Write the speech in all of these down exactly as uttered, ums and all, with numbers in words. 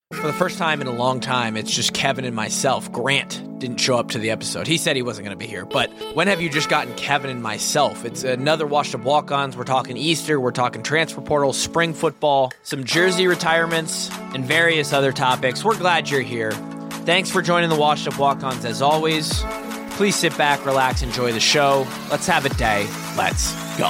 For the first time in a long time, it's just Kevin and myself. Grant didn't show up to the episode. He said he wasn't going to be here. But when have you just gotten Kevin and myself? It's another Washed Up Walk-Ons. We're talking Easter. We're talking transfer portal, spring football, some jersey retirements, and various other topics. We're glad you're here. Thanks for joining the Washed Up Walk-Ons as always. Please sit back, relax, enjoy the show. Let's have a day. Let's go.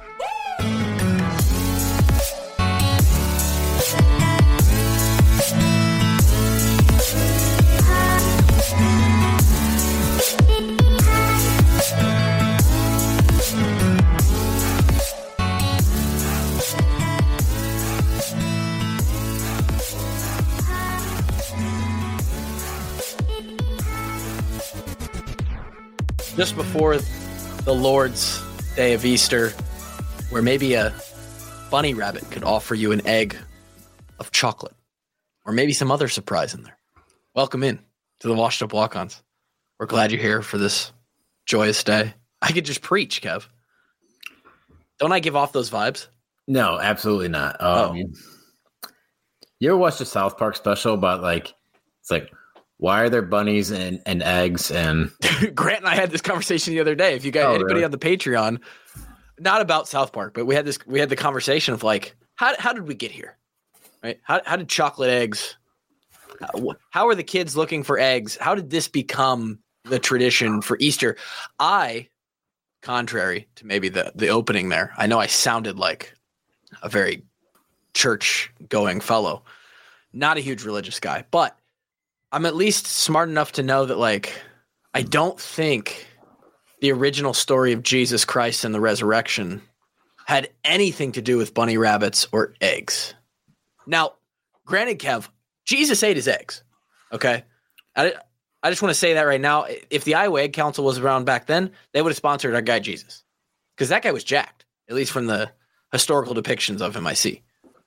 Just before the Lord's Day of Easter, where maybe a bunny rabbit could offer you an egg of chocolate, or maybe some other surprise in there. Welcome in to the Washed Up Walk-Ons. We're glad you're here for this joyous day. I could just preach, Kev. Don't I give off those vibes? No, absolutely not. Um, oh. You ever watched the South Park special about like, it's like, why are there bunnies and, and eggs? And Grant and I had this conversation the other day. If you guys, oh, anybody really? on the Patreon, not about South Park, but we had this, we had the conversation of like, how how did we get here? Right? How how did chocolate eggs? How, how are the kids looking for eggs? How did this become the tradition for Easter? I, contrary to maybe the the opening there, I know I sounded like a very church going fellow, not a huge religious guy, but I'm at least smart enough to know that, like, I don't think the original story of Jesus Christ and the resurrection had anything to do with bunny rabbits or eggs. Now, granted, Kev, Jesus ate his eggs, okay? I, I just want to say that right now. If the Iowa Egg Council was around back then, they would have sponsored our guy Jesus, because that guy was jacked, at least from the historical depictions of him I see.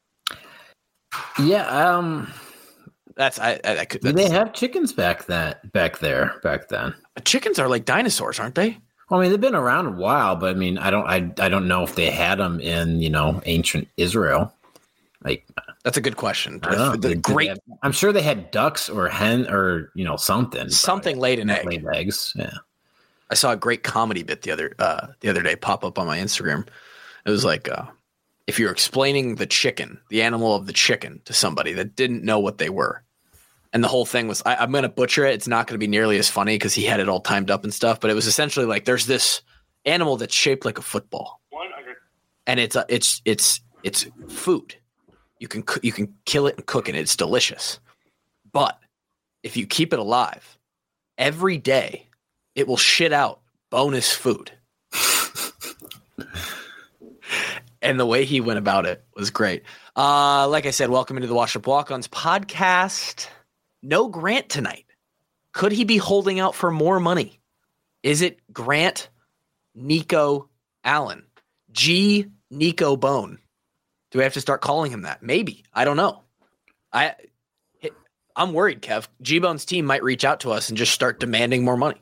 Yeah, um... That's I. I, I could, that's, they have chickens back that back there back then. Chickens are like dinosaurs, aren't they? Well, I mean, they've been around a while, but I mean, I don't. I, I don't know if they had them in you know ancient Israel. Like that's a good question. I don't know. The They- great, have- I'm sure they had ducks or hen or you know something. something probably. laid an egg. Laid eggs. Yeah. I saw a great comedy bit the other uh, the other day pop up on my Instagram. It was like uh, if you're explaining the chicken, the animal of the chicken, to somebody that didn't know what they were. And the whole thing was, I, I'm going to butcher it. It's not going to be nearly as funny because he had it all timed up and stuff. But it was essentially like there's this animal that's shaped like a football, one hundred and it's a, it's it's it's food. You can you can kill it and cook it. It's delicious. But if you keep it alive, every day it will shit out bonus food. And the way he went about it was great. Uh, like I said, welcome into the Washed Up Walk-Ons podcast. No Grant tonight. Could he be holding out for more money? Is it Grant Nico Allen? G Nico Bone? Do we have to start calling him that? Maybe. I don't know. I, I'm worried, Kev. G-Bone's team might reach out to us and just start demanding more money.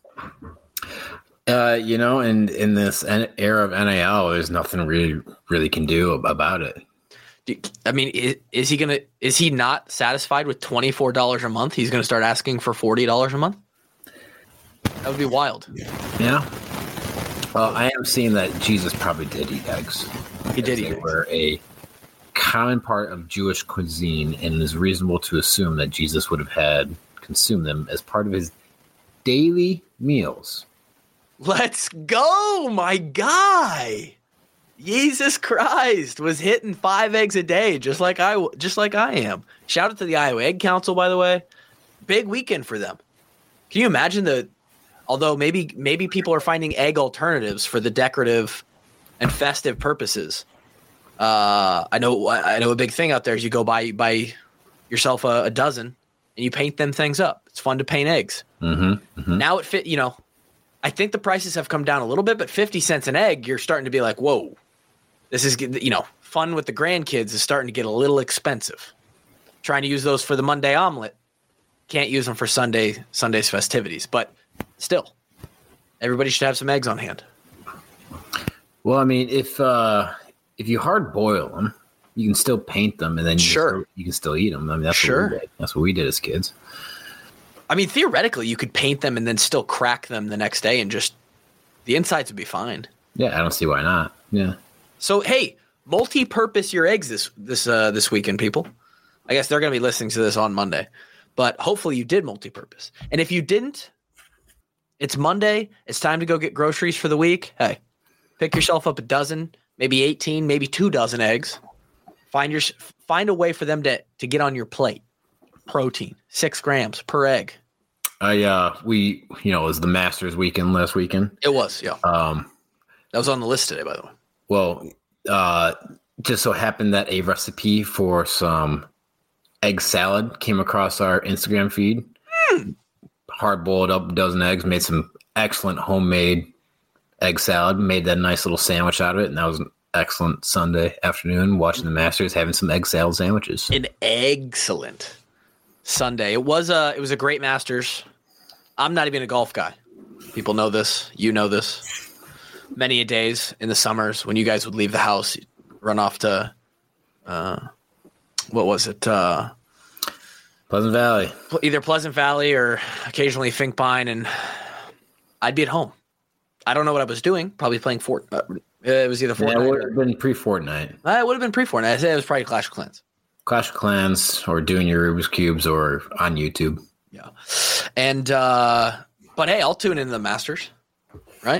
Uh, you know, and in this era of N I L, there's nothing really, really can do about it. I mean, is, is he gonna? Is he not satisfied with twenty-four dollars a month? He's gonna start asking for forty dollars a month. That would be wild. Yeah. Well, I am seeing that Jesus probably did eat eggs. He did eat They eggs. were a common part of Jewish cuisine, and it is reasonable to assume that Jesus would have had consumed them as part of his daily meals. Let's go, my guy. Jesus Christ was hitting five eggs a day, just like I, just like I am. Shout out to the Iowa Egg Council, by the way. Big weekend for them. Can you imagine the? Although maybe maybe people are finding egg alternatives for the decorative and festive purposes. Uh, I know I know a big thing out there is you go buy buy yourself a, a dozen and you paint them things up. It's fun to paint eggs. Mm-hmm, mm-hmm. Now it fit. You know, I think the prices have come down a little bit, but fifty cents an egg, you're starting to be like, whoa. This is, you know, fun with the grandkids is starting to get a little expensive. Trying to use those for the Monday omelet. Can't use them for Sunday Sunday's festivities. But still, everybody should have some eggs on hand. Well, I mean, if uh, if you hard boil them, you can still paint them, and then you, sure. can, still, you can still eat them. I mean, that's sure. what we did. That's what we did as kids. I mean, theoretically, you could paint them and then still crack them the next day, and just the insides would be fine. Yeah, I don't see why not. Yeah. So hey, multi-purpose your eggs this this uh, this weekend, people. I guess they're going to be listening to this on Monday, but hopefully you did multi-purpose. And if you didn't, it's Monday. It's time to go get groceries for the week. Hey, pick yourself up a dozen, maybe eighteen, maybe two dozen eggs. Find your find a way for them to to get on your plate. Protein, six grams per egg. I uh, we you know it was the Masters weekend last weekend. It was, yeah. Um, that was on the list today, by the way. Well, uh, just so happened that a recipe for some egg salad came across our Instagram feed. Mm. Hard boiled up a dozen eggs, made some excellent homemade egg salad, made that nice little sandwich out of it, and that was an excellent Sunday afternoon watching the Masters, having some egg salad sandwiches. An excellent Sunday. It was a it was a great Masters. I'm not even a golf guy. People know this. You know this. Many a days in the summers when you guys would leave the house, run off to uh, what was it? Uh, Pleasant Valley. Either Pleasant Valley or occasionally Fink Pine, and I'd be at home. I don't know what I was doing. Probably playing Fort. Uh, it was either Fortnite. Yeah, it would have or, been pre-Fortnite. Uh, it would have been pre-Fortnite. I say it was probably Clash of Clans. Clash of Clans, or doing your Rubik's Cubes, or on YouTube. Yeah, and uh, but hey, I'll tune into the Masters, right?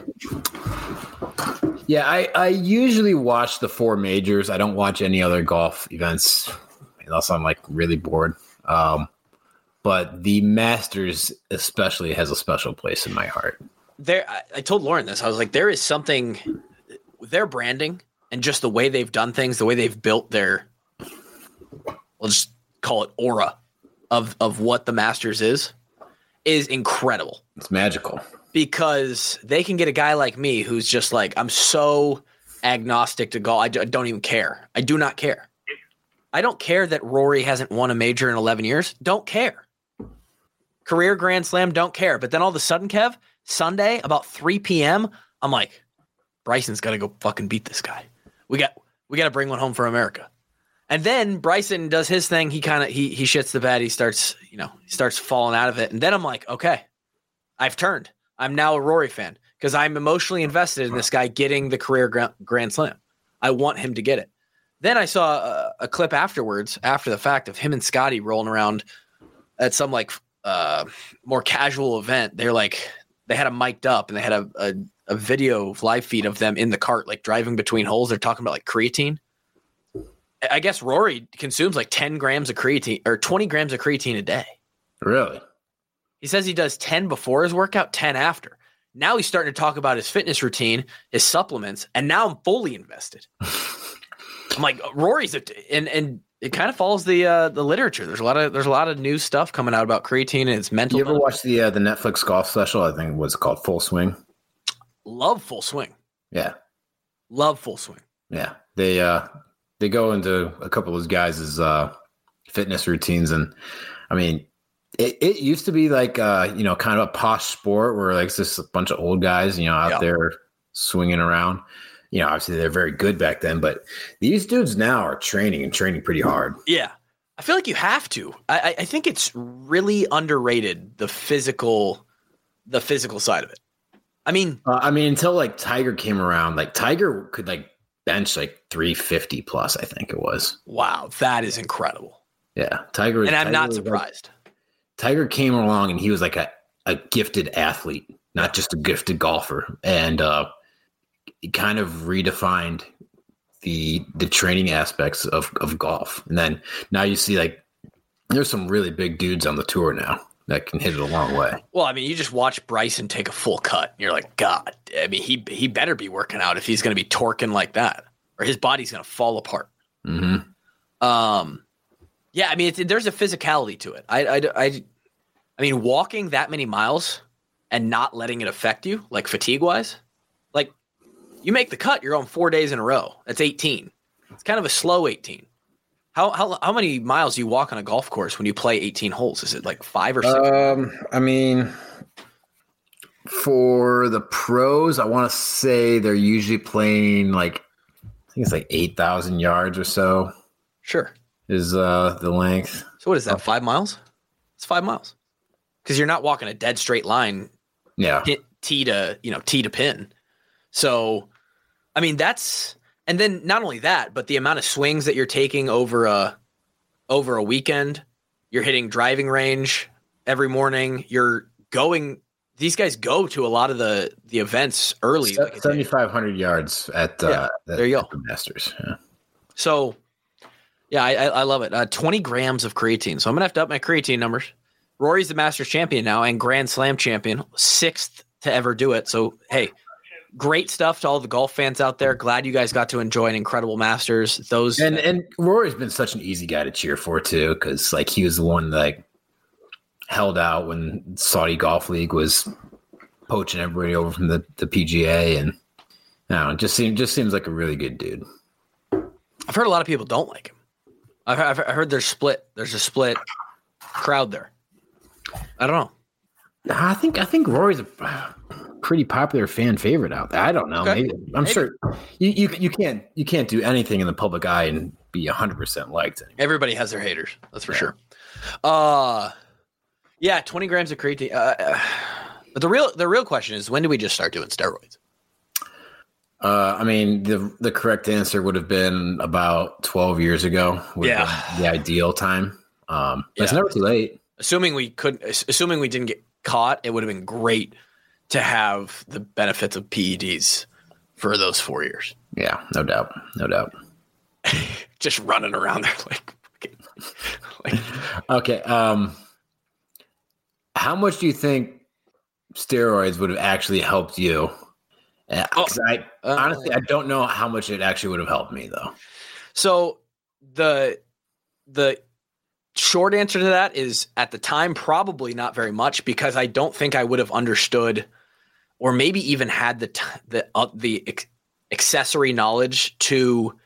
Yeah, I, I usually watch the four majors. I don't watch any other golf events unless I'm like really bored. Um, but the Masters especially has a special place in my heart. There, I, I told Lauren this. I was like, there is something, their branding and just the way they've done things, the way they've built their, we'll just call it aura of of what the Masters is, is incredible. It's magical. Because they can get a guy like me who's just like, I'm so agnostic to golf. I, d- I don't even care. I do not care. I don't care that Rory hasn't won a major in eleven years. Don't care. Career Grand Slam, don't care. But then all of a sudden, Kev, Sunday, about three p.m., I'm like, Bryson's got to go fucking beat this guy. We got we got to bring one home for America. And then Bryson does his thing. He kind of he he shits the bed. He starts, you know, he starts falling out of it. And then I'm like, okay, I've turned. I'm now a Rory fan because I'm emotionally invested in this guy getting the career Grand, Grand Slam. I want him to get it. Then I saw a, a clip afterwards, after the fact, of him and Scotty rolling around at some like uh, more casual event. They're like, they had him mic'd up and they had a, a, a video live feed of them in the cart, like driving between holes. They're talking about like creatine. I guess Rory consumes like ten grams of creatine or twenty grams of creatine a day. Really? He says he does ten before his workout, ten after. Now he's starting to talk about his fitness routine, his supplements, and now I'm fully invested. I'm like, Rory's a, and and it kind of follows the uh, the literature. There's a lot of there's a lot of new stuff coming out about creatine and its mental. You ever watch the uh, the Netflix golf special? I think it was called Full Swing. Love Full Swing. Yeah, love Full Swing. Yeah, they uh, they go into a couple of those guys' uh, fitness routines, and I mean, it, it used to be like uh, you know, kind of a posh sport where like it's just a bunch of old guys, you know, out yeah. there swinging around. You know, obviously they're very good back then, but these dudes now are training and training pretty hard. Yeah. I feel like you have to. I, I think it's really underrated, the physical, the physical side of it. I mean, uh, I mean, until like Tiger came around, like Tiger could like bench like three fifty plus, I think it was. Wow. That is incredible. Yeah. Tiger. And I'm Tiger not surprised. Like, Tiger came along and he was like a, a gifted athlete, not just a gifted golfer. And, uh, it kind of redefined the the training aspects of, of golf. And then now you see like there's some really big dudes on the tour now that can hit it a long way. Well, I mean, you just watch Bryson take a full cut. And you're like, God, I mean, he he better be working out if he's going to be torquing like that, or his body's going to fall apart. Mm-hmm. Um, yeah, I mean, it's, there's a physicality to it. I, I, I, I mean, walking that many miles and not letting it affect you, like fatigue-wise, like, you make the cut, you're on four days in a row. That's eighteen. It's kind of a slow eighteen. How how how many miles do you walk on a golf course when you play eighteen holes? Is it like five or six? Um, I mean, for the pros, I want to say they're usually playing like I think it's like eight thousand yards or so. Sure. Is uh, the length. So what is that, five miles? It's five miles. Because you're not walking a dead straight line. Yeah. Hit tee to, you know, tee to pin. So, I mean, that's – and then not only that, but the amount of swings that you're taking over a over a weekend. You're hitting driving range every morning. You're going – these guys go to a lot of the, the events early. Se- like seventy-five hundred yards at, uh, yeah, at, there you at go. the Masters. Yeah. So, yeah, I, I, I love it. Uh, twenty grams of creatine. So I'm going to have to up my creatine numbers. Rory's the Masters champion now and Grand Slam champion, sixth to ever do it. So, hey, great stuff to all the golf fans out there. Glad you guys got to enjoy an incredible Masters. Those and and Rory's been such an easy guy to cheer for too, because like he was the one that like, held out when Saudi Golf League was poaching everybody over from the, the P G A, and I don't know, it just seems just seems like a really good dude. I've heard a lot of people don't like him. I've, I've I heard there's split. There's a split crowd there. I don't know. I think I think Rory's a pretty popular fan favorite out there. I don't know. Okay. Maybe, I'm Maybe. sure you, you you can't you can't do anything in the public eye and be one hundred percent liked anymore. Everybody has their haters. That's for Yeah. sure. Uh, yeah, twenty grams of creatine. Uh, uh, but the real the real question is, when do we just start doing steroids? Uh, I mean, the the correct answer would have been about twelve years ago. Would have Yeah. been the ideal time. Um, but it's Yeah. never too late. Assuming we couldn't, assuming we didn't get caught, it would have been great to have the benefits of P E Ds for those four years. Yeah, no doubt, no doubt. Just running around there like, like Okay. Um, how much do you think steroids would have actually helped you? Uh, 'cause I uh, honestly, I don't know how much it actually would have helped me though. So the the short answer to that is, at the time, probably not very much, because I don't think I would have understood, or maybe even had the t- the uh, the ex- accessory knowledge to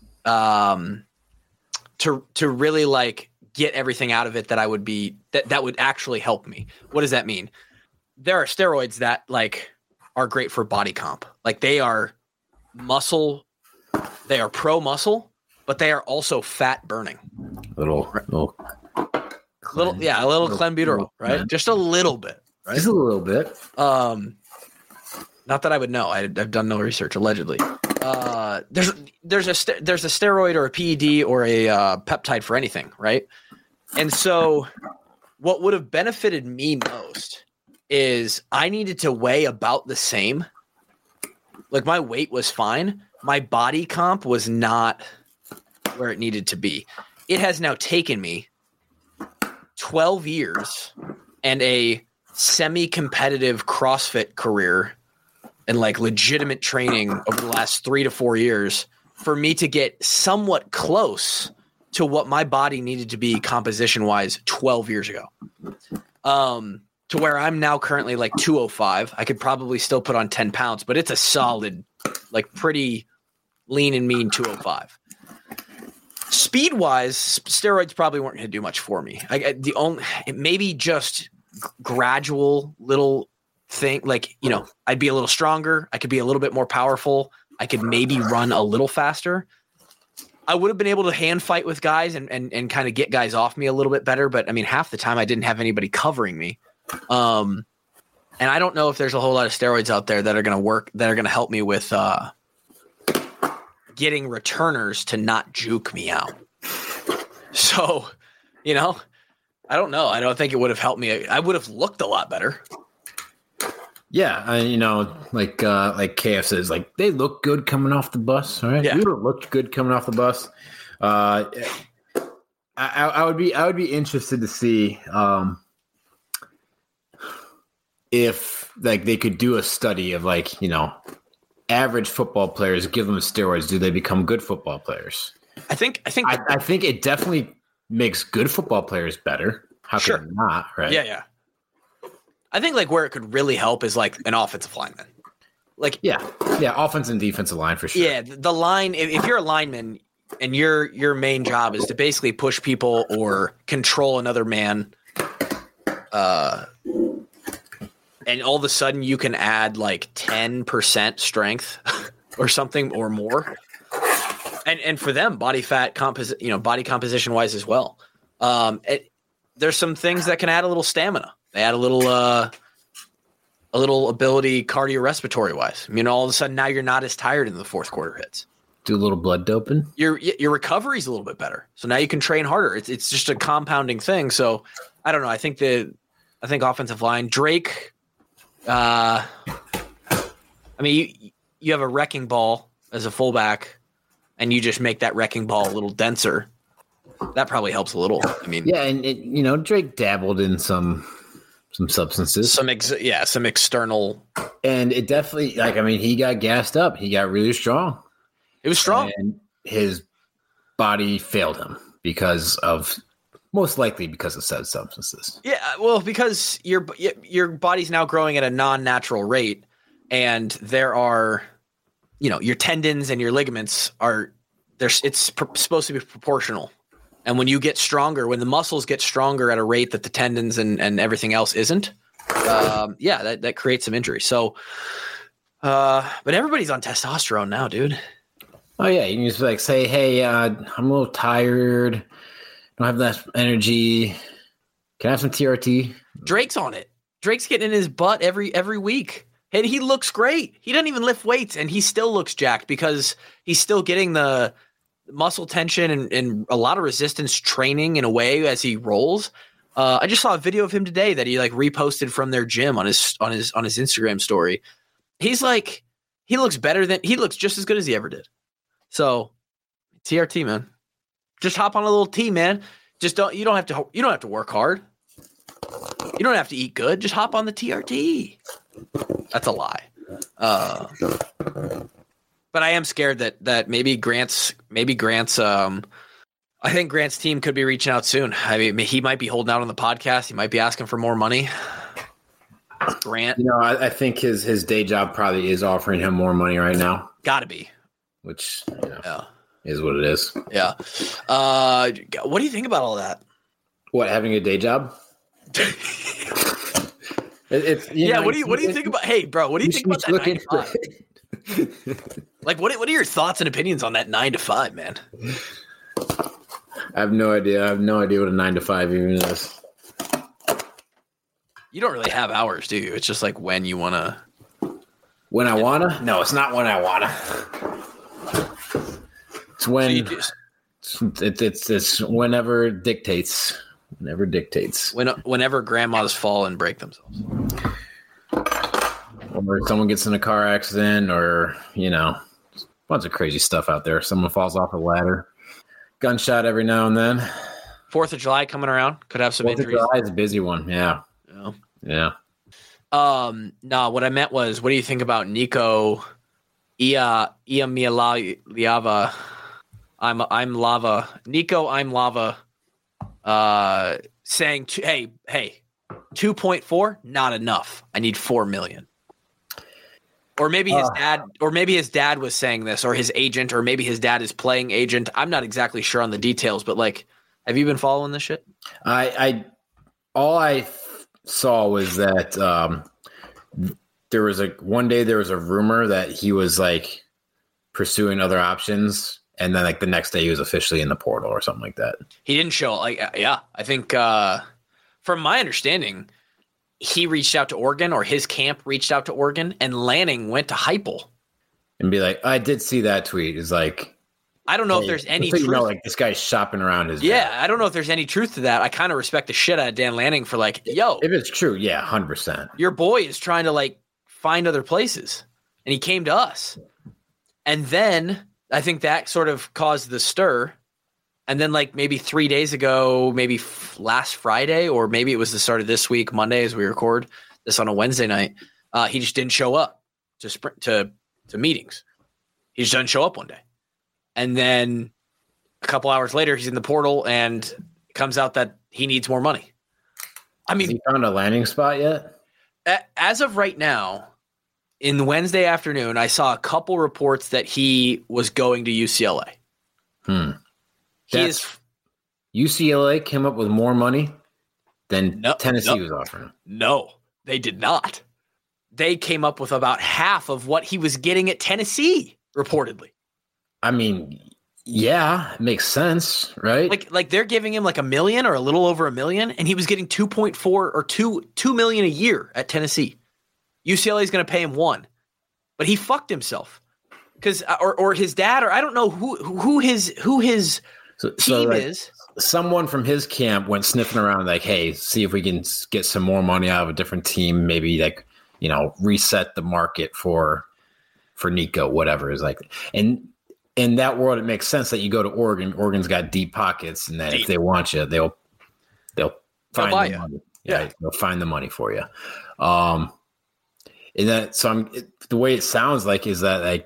um to to really like get everything out of it that I would be that that would actually help me. What does that mean? There are steroids that like are great for body comp. Like they are muscle, they are pro muscle, but they are also fat burning. Little, little, Little, yeah, a little Little- clenbuterol, little- right? yeah. Just a little bit, right? just a little bit. Um, not that I would know. I, I've done no research. Allegedly, uh, there's there's a st- there's a steroid or a P E D or a uh, peptide for anything, right? And so, what would have benefited me most is I needed to weigh about the same. Like my weight was fine. My body comp was not where it needed to be. It has now taken me twelve years and a semi-competitive CrossFit career and like legitimate training over the last three to four years for me to get somewhat close to what my body needed to be composition-wise twelve years ago. Um, to where I'm now currently like two oh five. I could probably still put on ten pounds, but it's a solid, like pretty lean and mean two oh five. Speed wise, steroids probably weren't going to do much for me. I, I, the only, it maybe just g- gradual little thing, like, you know, I'd be a little stronger. I could be a little bit more powerful. I could maybe run a little faster. I would have been able to hand fight with guys and, and, and kind of get guys off me a little bit better. But I mean, half the time I didn't have anybody covering me. Um, and I don't know if there's a whole lot of steroids out there that are going to work, that are going to help me with, uh, getting returners to not juke me out. So, you know, I don't know. I don't think it would have helped me. I would have looked a lot better. Yeah, I, you know, like uh, like K F says, like they look good coming off the bus. All right, Yeah. you don't look good coming off the bus. Uh, I, I would be I would be interested to see um, if like they could do a study of like you know average football players, give them steroids, do they become good football players? I think. I think. I, I think it definitely makes good football players better. How Sure. could it not? Right? Yeah, yeah. I think like where it could really help is like an offensive lineman. Like, yeah, yeah. Offense and defensive line for sure. yeah, the line. If, if you're a lineman and your your main job is to basically push people or control another man, uh, and all of a sudden you can add like ten percent strength or something or more. and and for them, body fat composition, you know, body composition wise as well. Um, it, there's some things that can add a little stamina. They add a little, uh, a little ability cardiorespiratory wise. I mean, all of a sudden now you're not as tired in the fourth quarter hits. Do a little blood doping. Your your recovery is a little bit better, so now you can train harder. It's it's just a compounding thing. So I don't know. I think the I think offensive line Drake. Uh, I mean, you you have a wrecking ball as a fullback, and you just make that wrecking ball a little denser. That probably helps a little. I mean, yeah, and it, you know, Drake dabbled in some some substances, some ex- yeah, some external, and it definitely like I mean, he got gassed up. He got really strong. It was strong. And his body failed him because of, most likely because of said substances. Yeah, well, because your your body's now growing at a non-natural rate, and there are, you know, your tendons and your ligaments are, there's it's pr- supposed to be proportional. And when you get stronger, when the muscles get stronger at a rate that the tendons and, and everything else isn't, um, yeah, that, that creates some injury. So, uh, but everybody's on testosterone now, dude. Oh yeah, you can just like say, "Hey, uh, I'm a little tired. Don't have that energy. Can I have some T R T?" Drake's on it. Drake's getting in his butt every every week, and he looks great. He doesn't even lift weights, and he still looks jacked because he's still getting the muscle tension and, and a lot of resistance training in a way as he rolls. Uh, I just saw a video of him today that he like reposted from their gym on his on his on his Instagram story. He's like, he looks better than he looks just as good as he ever did. So T R T, man, just hop on a little T, man. Just don't, you don't have to, you don't have to work hard. You don't have to eat good. Just hop on the T R T. That's a lie. Uh, but I am scared that, that maybe Grant's, maybe Grant's, um, I think Grant's team could be reaching out soon. I mean, he might be holding out on the podcast. He might be asking for more money. Grant, you know, I, I think his, his day job probably is offering him more money right now. Gotta be. Which, you know, yeah, is what it is. Yeah. Uh, what do you think about all that? What, having a day job? it, it's yeah. Know, what do you What do you think about? Hey, bro, what do you, you think about that nine to five? Like, what What are your thoughts and opinions on that nine to five, man? I have no idea. I have no idea what a nine to five even is. You don't really have hours, do you? It's just like when you want to. When I wanna? No, it's not when I wanna. It's when just, it's, it's it's whenever dictates, whenever dictates. When whenever grandmas fall and break themselves, or someone gets in a car accident, or you know, a bunch of crazy stuff out there. Someone falls off a ladder, gunshot every now and then. Fourth of July coming around could have some Fourth injuries. Fourth of July is a busy one. Yeah, yeah, yeah. Um, no, what I meant was, what do you think about Nico Ia Iamaleava? I'm I'm lava. Nico, I'm lava. Uh, saying, to, hey, hey, two point four, not enough. I need four million. Or maybe his uh, dad, or maybe his dad was saying this, or his agent, or maybe his dad is playing agent. I'm not exactly sure on the details, but like, have you been following this shit? I, I all I saw was that um, there was a one day there was a rumor that he was like pursuing other options. And then, like, the next day, he was officially in the portal or something like that. He didn't show, like, yeah. I think, uh, from my understanding, he reached out to Oregon, or his camp reached out to Oregon, and Lanning went to Heupel. And be like, I did see that tweet. It's like, I don't know hey, if there's any truth. You know, like, this guy's shopping around his Yeah, dad. I don't know if there's any truth to that. I kind of respect the shit out of Dan Lanning for, like, yo. If it's true, yeah, one hundred percent. Your boy is trying to, like, find other places. And he came to us. And then I think that sort of caused the stir. And then like maybe three days ago, maybe f- last Friday, or maybe it was the start of this week, Monday, as we record this on a Wednesday night, uh, he just didn't show up to sprint to, to meetings. He just doesn't show up one day. And then a couple hours later, he's in the portal and it comes out that he needs more money. I mean, has he found a landing spot yet? A- as of right now, in Wednesday afternoon, I saw a couple reports that he was going to U C L A. Hmm. He is, U C L A came up with more money than no, Tennessee no, was offering. No, they did not. They came up with about half of what he was getting at Tennessee, reportedly. I mean, Yeah, it makes sense, right? Like, like they're giving him like a million or a little over a million, and he was getting two point four or two two million a year at Tennessee. U C L A is going to pay him one, but he fucked himself because, or or his dad, or I don't know who who his who his so, team so like, is. Someone from his camp went sniffing around, like, "Hey, see if we can get some more money out of a different team. Maybe like, you know, reset the market for for Nico, whatever." Is like, and. In that world, it makes sense that you go to Oregon. Oregon's got deep pockets, and that deep. If they want you, they'll they'll find they'll the you. money. Yeah, yeah, they'll find the money for you. Um, and that so I'm it, the way it sounds like is that like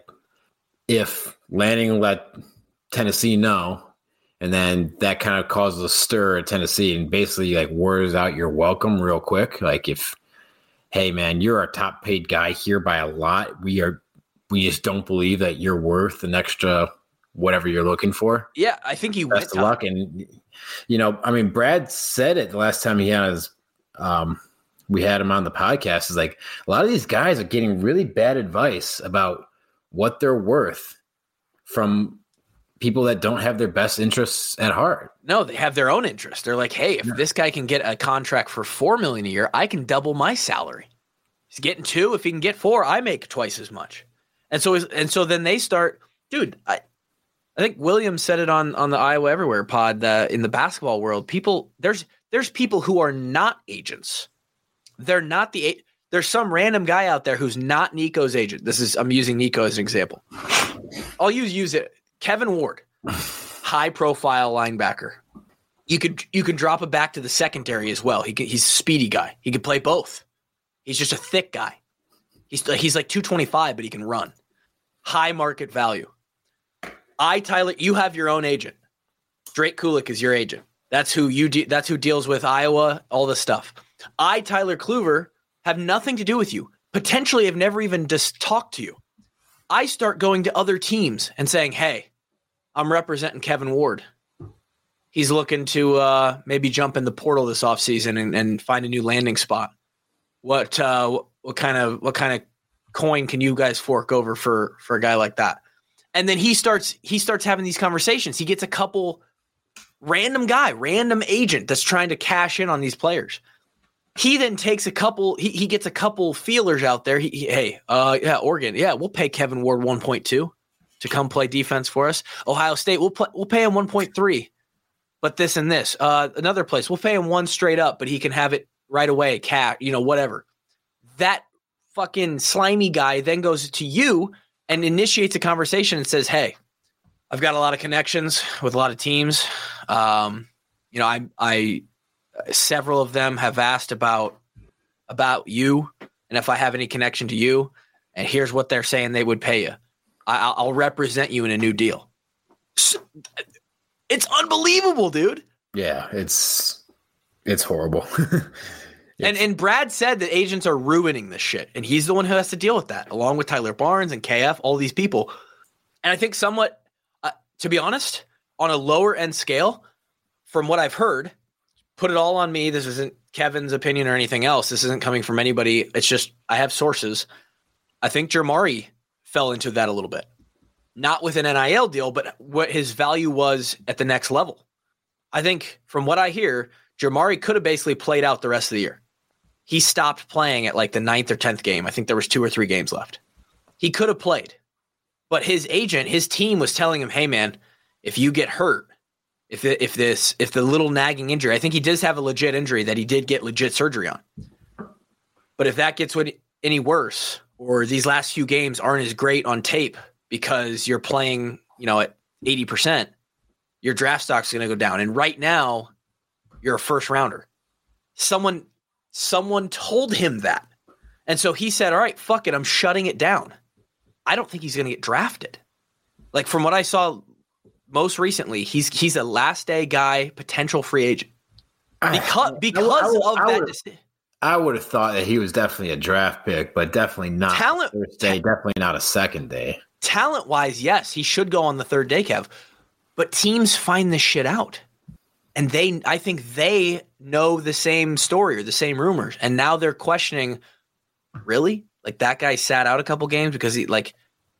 if Lanning let Tennessee know, and then that kind of causes a stir at Tennessee, and basically like word out you're welcome real quick. Like if, hey man, you're our top paid guy here by a lot. We are. We just don't believe that you're worth an extra whatever you're looking for. Yeah, I think you Best of luck. And, you know, I mean, Brad said it the last time he had his, um, we had him on the podcast, is like a lot of these guys are getting really bad advice about what they're worth from people that don't have their best interests at heart. No, they have their own interest. They're like, hey, if yeah. this guy can get a contract for four million dollars a year, I can double my salary. He's getting two. If he can get four, I make twice as much. And so, and so then they start, dude. I, I think Williams said it on, on the Iowa Everywhere pod that in the basketball world, people there's there's people who are not agents. They're not the there's some random guy out there who's not Nico's agent. This is I'm using Nico as an example. I'll use use it. Kevin Ward, high profile linebacker. You could you can drop it back to the secondary as well. He can, he's a speedy guy. He can play both. He's just a thick guy. He's he's like two twenty-five, but he can run. High market value. I, Tyler, you have your own agent. Drake Kulik is your agent. That's who you de- that's who deals with Iowa, all this stuff. I, Tyler Kluver, have nothing to do with you. Potentially have never even just talked to you. I start going to other teams and saying, hey, I'm representing Kevin Ward. He's looking to uh, maybe jump in the portal this offseason and, and find a new landing spot. What uh, what kind of what kind of coin can you guys fork over for for a guy like that? And then he starts he starts having these conversations. He gets a couple random guy, random agent that's trying to cash in on these players. He then takes a couple. He he gets a couple feelers out there. He, he, hey, uh, yeah, Oregon, yeah, we'll pay Kevin Ward one point two to come play defense for us. Ohio State, we'll play, we'll pay him one point three, but this and this. Uh, another place, we'll pay him one straight up, but he can have it right away, cat, you know, whatever. That fucking slimy guy then goes to you and initiates a conversation and says, hey, I've got a lot of connections with a lot of teams. Um, you know, I, I, several of them have asked about, about you and if I have any connection to you, and here's what they're saying they would pay you. I, I'll represent you in a new deal. It's unbelievable, dude. Yeah, it's, it's horrible. And and Brad said that agents are ruining this shit, and he's the one who has to deal with that, along with Tyler Barnes and K F, all these people. And I think somewhat, uh, to be honest, on a lower end scale, from what I've heard, put it all on me. This isn't Kevin's opinion or anything else. This isn't coming from anybody. It's just I have sources. I think Jermari fell into that a little bit. Not with an N I L deal, but what his value was at the next level. I think from what I hear, Jermari could have basically played out the rest of the year. He stopped playing at like the ninth or tenth game. I think there was two or three games left. He could have played, but his agent, his team was telling him, hey man, if you get hurt, if it, if this, if the little nagging injury, I think he does have a legit injury that he did get legit surgery on. But if that gets any worse, or these last few games aren't as great on tape because you're playing, you know, at eighty percent, your draft stock's going to go down. And right now you're a first rounder. Someone, Someone told him that. And so he said, all right, fuck it. I'm shutting it down. I don't think he's going to get drafted. Like from what I saw most recently, he's he's a last day guy, potential free agent. Because, because I, I, of I that. Would, I would have thought that he was definitely a draft pick, but definitely not talent, first day, ta- definitely not a second day. Talent wise, yes, he should go on the third day, Kev. But teams find this shit out. And they, I think they know the same story or the same rumors. And now they're questioning, really? Like that guy sat out a couple games because he like,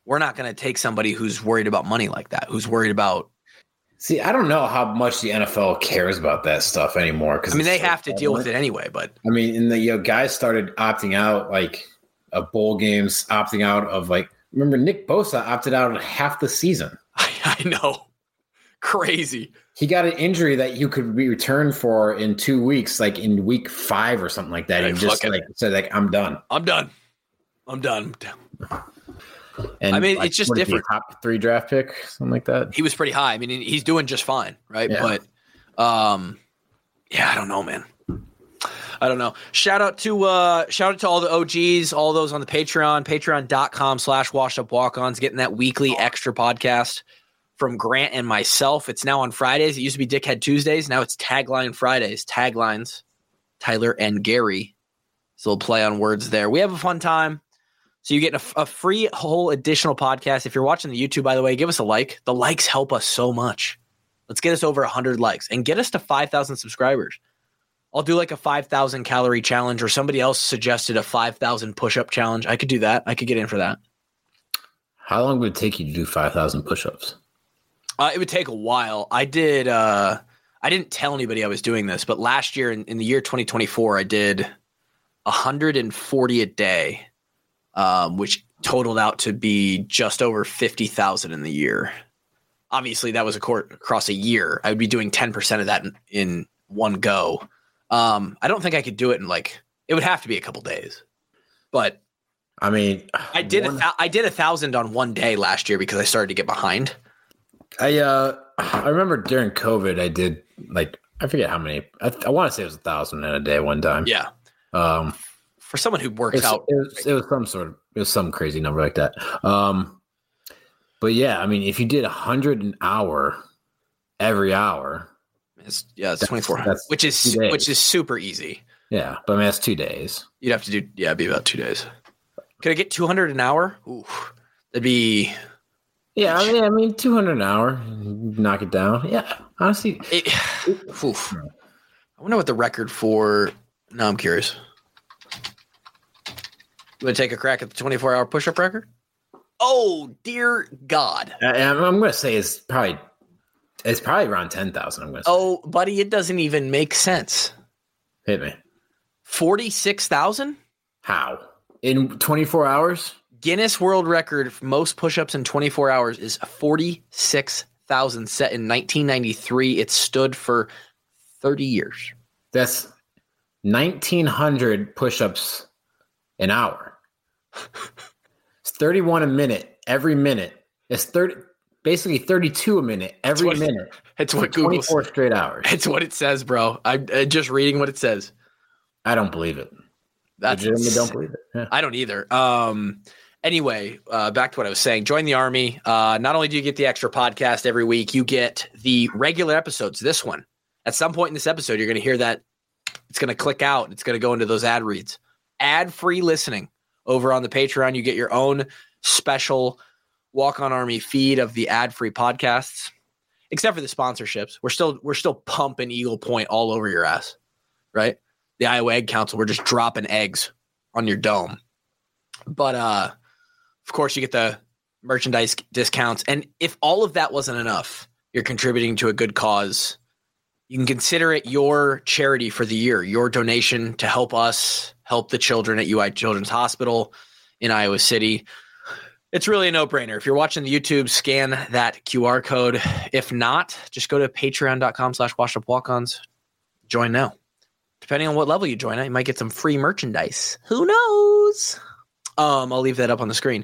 we're not going to take somebody who's worried about money like that, who's worried about. See, I don't know how much the N F L cares about that stuff anymore. I mean, they have to deal with it anyway, but I mean, and the you know, guys started opting out like of bowl games, opting out of like, remember Nick Bosa opted out of half the season. I, I know. Crazy. He got an injury that you could be returned for in two weeks, like in week five or something like that. He just like said, like, I'm done. I'm done. I'm done. And I mean, like, it's just what different. Top three draft pick, something like that. He was pretty high. I mean, he's doing just fine, right? Yeah. But, um, yeah, I don't know, man. I don't know. Shout out to uh, shout out to all the O Gs, all those on the Patreon, patreon.com slash washed up walk-ons, getting that weekly extra podcast from Grant and myself. It's now on Fridays. It used to be Dickhead Tuesdays. Now it's Tagline Fridays. Taglines, Tyler and Gary. So we'll play on words there. We have a fun time. So you get a, a free whole additional podcast. If you're watching the YouTube, by the way, give us a like. The likes help us so much. Let's get us over one hundred likes and get us to five thousand subscribers. I'll do like a five thousand calorie challenge, or somebody else suggested a five thousand push-up challenge. I could do that. I could get in for that. How long would it take you to do five thousand push-ups? Uh, it would take a while. I did. Uh, I didn't tell anybody I was doing this, but last year in, in the year twenty twenty-four, I did one hundred forty a day. Um, which totaled out to be just over fifty thousand in the year. Obviously, that was a court across a year. I would be doing ten percent of that in, in one go. Um, I don't think I could do it in like, it would have to be a couple days. But I mean, I did one, a th- I did a thousand on one day last year because I started to get behind. I uh, I remember during COVID, I did like, I forget how many. I, I want to say it was a thousand in a day one time. Yeah. Um. For someone who works it was, out, it was, it was some sort of it was some crazy number like that. Um, but yeah, I mean, if you did a hundred an hour every hour, it's, yeah, it's twenty four, which is which is super easy. Yeah, but I mean, that's two days. You'd have to do yeah, it'd be about two days. Could I get two hundred an hour? Ooh, that'd be yeah. I mean, I mean, two hundred an hour, knock it down. Yeah, honestly, it, oof. I wonder what the record for. No, I'm curious. You want to take a crack at the twenty-four hour push-up record? Oh, dear God. I, I'm, I'm going to say it's probably it's probably around ten thousand. I'm going to say. Oh, buddy, it doesn't even make sense. Hit me. forty-six thousand? How? In twenty-four hours? Guinness World Record for most push-ups in twenty-four hours is forty-six thousand, set in nineteen ninety-three. It stood for thirty years. That's nineteen hundred push-ups an hour. It's thirty-one a minute every minute. It's thirty, basically thirty-two a minute every what, minute. It's what Google twenty-four says. Straight hours. It's what it says, bro. I'm uh, just reading what it says. I don't believe it. That's Legitimately don't believe it. Yeah. I don't either. Um. Anyway, uh, back to what I was saying. Join the Army. Uh, not only do you get the extra podcast every week, you get the regular episodes. This one, at some point in this episode, you're going to hear that it's going to click out. It's going to go into those ad reads. Ad-free listening over on the Patreon. You get your own special Walk On Army feed of the ad-free podcasts, except for the sponsorships. We're still we're still pumping Eagle Point all over your ass, right? The Iowa Egg Council. We're just dropping eggs on your dome. But uh, of course, you get the merchandise discounts. And if all of that wasn't enough, you're contributing to a good cause. You can consider it your charity for the year, your donation to help us help the children at U I Children's Hospital in Iowa City. It's really a no-brainer. If you're watching the YouTube, scan that Q R code. If not, just go to patreon.com slash washedupwalk-ons. Join now. Depending on what level you join at, you might get some free merchandise. Who knows? Um, I'll leave that up on the screen.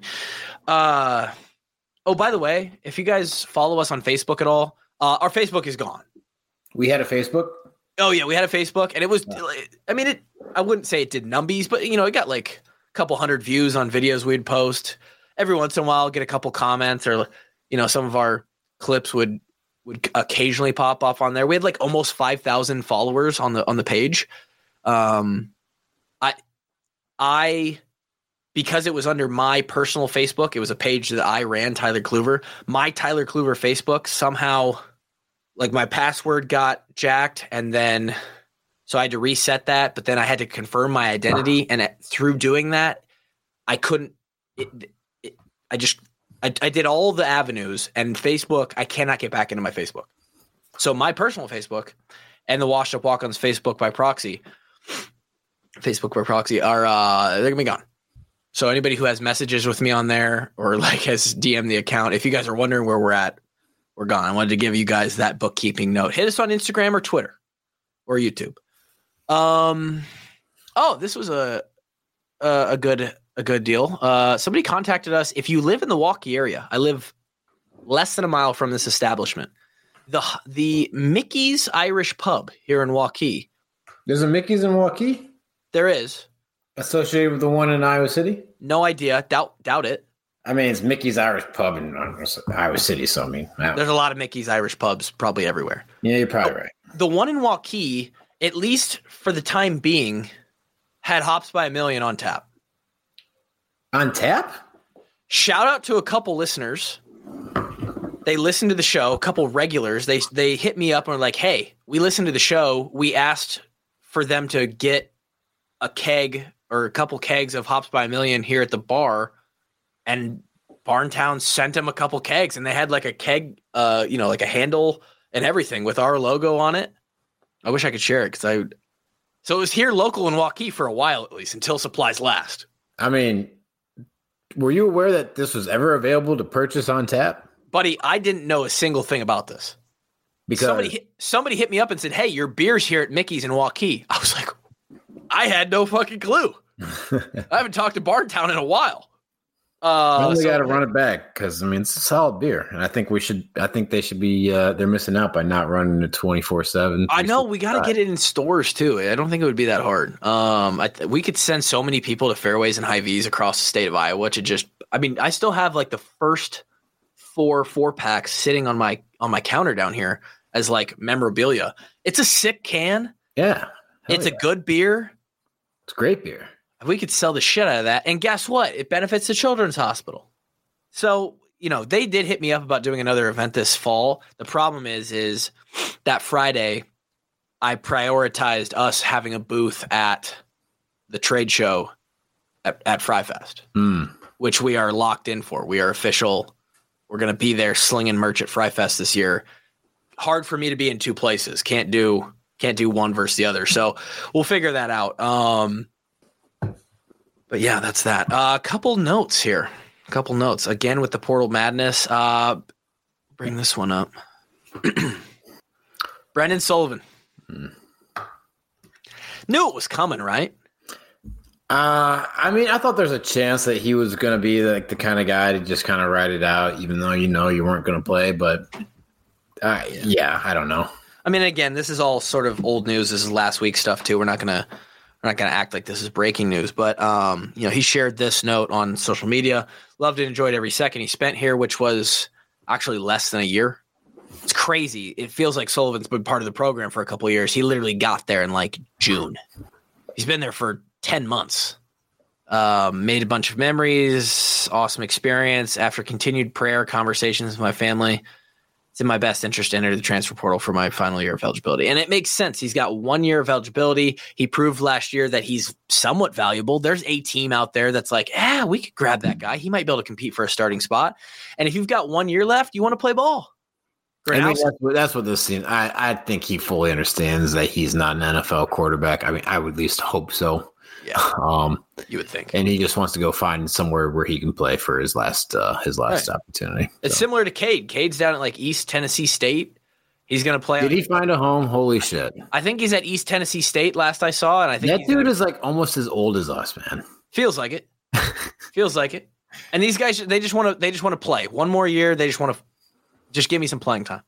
Uh, oh, by the way, if you guys follow us on Facebook at all, uh, our Facebook is gone. We had a Facebook? Oh, yeah, we had a Facebook, and it was, I mean, it. I wouldn't say it did numbies, but, you know, it got like a couple hundred views on videos we'd post. Every once in a while, get a couple comments, or, you know, some of our clips would would occasionally pop off on there. We had like almost five thousand followers on the on the page. Um, I, I, because it was under my personal Facebook, it was a page that I ran, Tyler Kluver. My Tyler Kluver Facebook somehow, like my password got jacked, and then so I had to reset that. But then I had to confirm my identity, and it, through doing that, I couldn't. It, it, I just I, I did all the avenues, and Facebook, I cannot get back into my Facebook. So my personal Facebook and the Washed Up Walk-Ons Facebook by proxy, Facebook by proxy are uh, they're gonna be gone. So anybody who has messages with me on there or like has D M'd the account, if you guys are wondering where we're at, we're gone. I wanted to give you guys that bookkeeping note. Hit us on Instagram or Twitter or YouTube. Um, oh, this was a a, a good a good deal. Uh, somebody contacted us. If you live in the Waukee area, I live less than a mile from this establishment. The the Mickey's Irish Pub here in Waukee. There's a Mickey's in Waukee? There is. Associated with the one in Iowa City? No idea. Doubt doubt it. I mean, it's Mickey's Irish Pub in Iowa City, so I mean. I There's a lot of Mickey's Irish pubs probably everywhere. Yeah, you're probably right. The one in Waukee, at least for the time being, had Hops by a Million on tap. On tap? Shout out to a couple listeners. They listened to the show, a couple regulars. They they hit me up and were like, hey, we listened to the show. We asked for them to get a keg or a couple kegs of Hops by a Million here at the bar. And Barntown sent them a couple kegs. And they had like a keg, uh, you know, like a handle and everything with our logo on it. I wish I could share it because I would. So it was here local in Waukee for a while, at least, until supplies last. I mean, were you aware that this was ever available to purchase on tap? Buddy, I didn't know a single thing about this. Because somebody hit, somebody hit me up and said, hey, your beer's here at Mickey's in Waukee. I was like, I had no fucking clue. I haven't talked to Barntown in a while. Uh, we so, got to run it back because I mean it's a solid beer, and I think we should. I think they should be. Uh, they're missing out by not running it twenty-four seven. I know we got to get it in stores too. I don't think it would be that hard. Um, I th- we could send so many people to Fairways and Hy-Vees across the state of Iowa to just. I mean, I still have like the first four four packs sitting on my on my counter down here as like memorabilia. It's a sick can. Yeah, it's yeah. a good beer. It's great beer. We could sell the shit out of that. And guess what? It benefits the Children's Hospital. So, you know, they did hit me up about doing another event this fall. The problem is, is that Friday I prioritized us having a booth at the trade show at, at FryFest, mm. which we are locked in for. We are official. We're going to be there slinging merch at FryFest this year. Hard for me to be in two places. Can't do, can't do one versus the other. So we'll figure that out. Um, But yeah, that's that. A uh, couple notes here. A couple notes. Again, with the Portal Madness. Uh, bring this one up. Brendan Sullivan. Hmm. Knew it was coming, right? Uh, I mean, I thought there's a chance that he was going to be like the kind of guy to just kind of ride it out, even though you know you weren't going to play. But uh, yeah. yeah, I don't know. I mean, again, this is all sort of old news. This is last week's stuff, too. We're not going to. We're not going to act like this is breaking news, but um, you know, he shared this note on social media. Loved and enjoyed every second he spent here, which was actually less than a year. It's crazy. It feels like Sullivan's been part of the program for a couple of years. He literally got there in like June. He's been there for ten months. Um, made a bunch of memories, awesome experience. After continued prayer, conversations with my family, it's in my best interest to enter the transfer portal for my final year of eligibility. And it makes sense. He's got one year of eligibility. He proved last year that he's somewhat valuable. There's a team out there that's like, ah, we could grab that guy. He might be able to compete for a starting spot. And if you've got one year left, you want to play ball. I mean, that's, what, that's what this seems. I, I think he fully understands that he's not an N F L quarterback. I mean, I would at least hope so. Yeah, um, you would think. And he just wants to go find somewhere where he can play for his last uh, his last right. opportunity. It's so. similar to Cade. Cade's down at like East Tennessee State. He's going to play. Did on, he find a home? Holy shit! I think he's at East Tennessee State. Last I saw, and I think that dude gonna, is like almost as old as us, man. Feels like it. Feels like it. And these guys, they just want to. They just want to play one more year. They just want to just give me some playing time.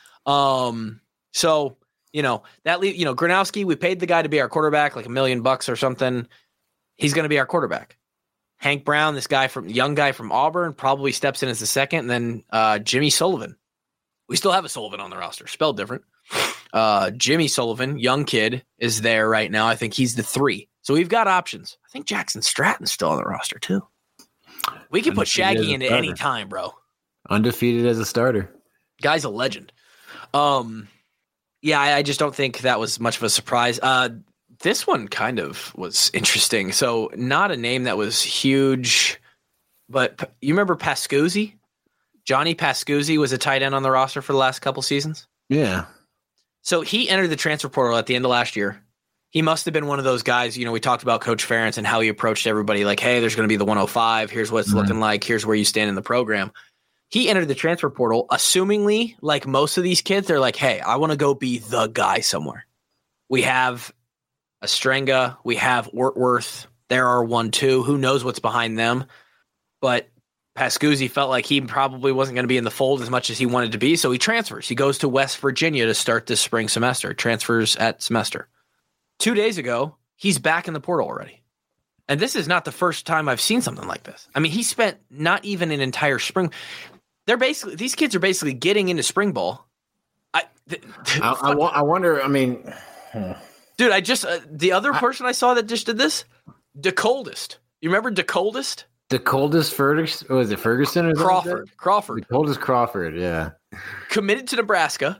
Um. So you know that. You know Gronowski. We paid the guy to be our quarterback, like a million bucks or something. He's going to be our quarterback. Hank Brown, this guy from young guy from Auburn, probably steps in as the second. And then uh, Jimmy Sullivan. We still have a Sullivan on the roster, spelled different. Uh, Jimmy Sullivan, young kid, is there right now. I think he's the three. So we've got options. I think Jackson Stratton's still on the roster too. We can put Shaggy into any time, bro. Undefeated as a starter. Guy's a legend. Um, yeah, I, I just don't think that was much of a surprise. Uh, This one kind of was interesting. So not a name that was huge, but you remember Pascuzzi? Johnny Pascuzzi was a tight end on the roster for the last couple seasons. Yeah. So he entered the transfer portal at the end of last year. He must have been one of those guys, you know, we talked about Coach Ferentz and how he approached everybody like, hey, there's going to be the one oh five. Here's what it's mm-hmm. looking like. Here's where you stand in the program. He entered the transfer portal, assumingly, like most of these kids, they're like, hey, I want to go be the guy somewhere. We have Ostrenga. We have Ortworth. There are one, two. Who knows what's behind them? But Pascuzzi felt like he probably wasn't going to be in the fold as much as he wanted to be, so he transfers. He goes to West Virginia to start this spring semester, transfers at semester. Two days ago, he's back in the portal already. And this is not the first time I've seen something like this. I mean, he spent not even an entire spring. They're basically, these kids are basically getting into spring ball. I, th- th- I, I, I wonder, I mean, dude, I just, uh, the other person I, I saw that just did this, DeColdest. You remember DeColdest? DeColdest Ferguson, was it Ferguson or Crawford? Like Crawford. DeColdest Crawford, yeah. Committed to Nebraska.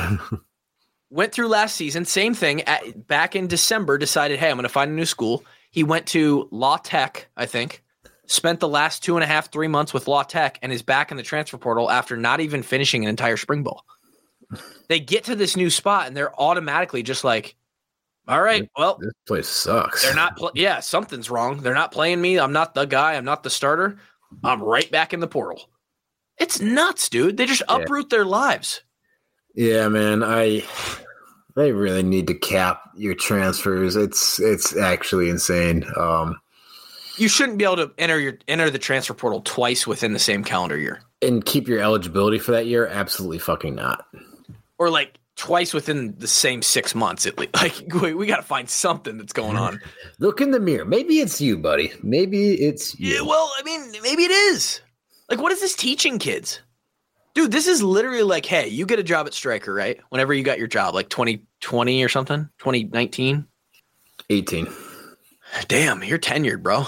Went through last season, same thing. At, back in December, decided, hey, I'm going to find a new school. He went to La Tech, I think. Spent the last two and a half, three months with La Tech, and is back in the transfer portal after not even finishing an entire spring ball. They get to this new spot, and they're automatically just like, all right, well, this place sucks. They're not, pl- yeah, something's wrong. They're not playing me. I'm not the guy. I'm not the starter. I'm right back in the portal. It's nuts, dude. They just uproot yeah. their lives. Yeah, man. I they really need to cap your transfers. It's it's actually insane. Um, you shouldn't be able to enter your enter the transfer portal twice within the same calendar year and keep your eligibility for that year. Absolutely fucking not. Or like twice within the same six months at least. Like we, we got to find something that's going on. Look in the mirror. Maybe it's you, buddy. Maybe it's you. Yeah. Well, I mean, maybe it is. Like, what is this teaching kids? Dude, this is literally like, hey, you get a job at Stryker, right? Whenever you got your job, like twenty twenty or something, twenty nineteen? eighteen. Damn, you're tenured, bro.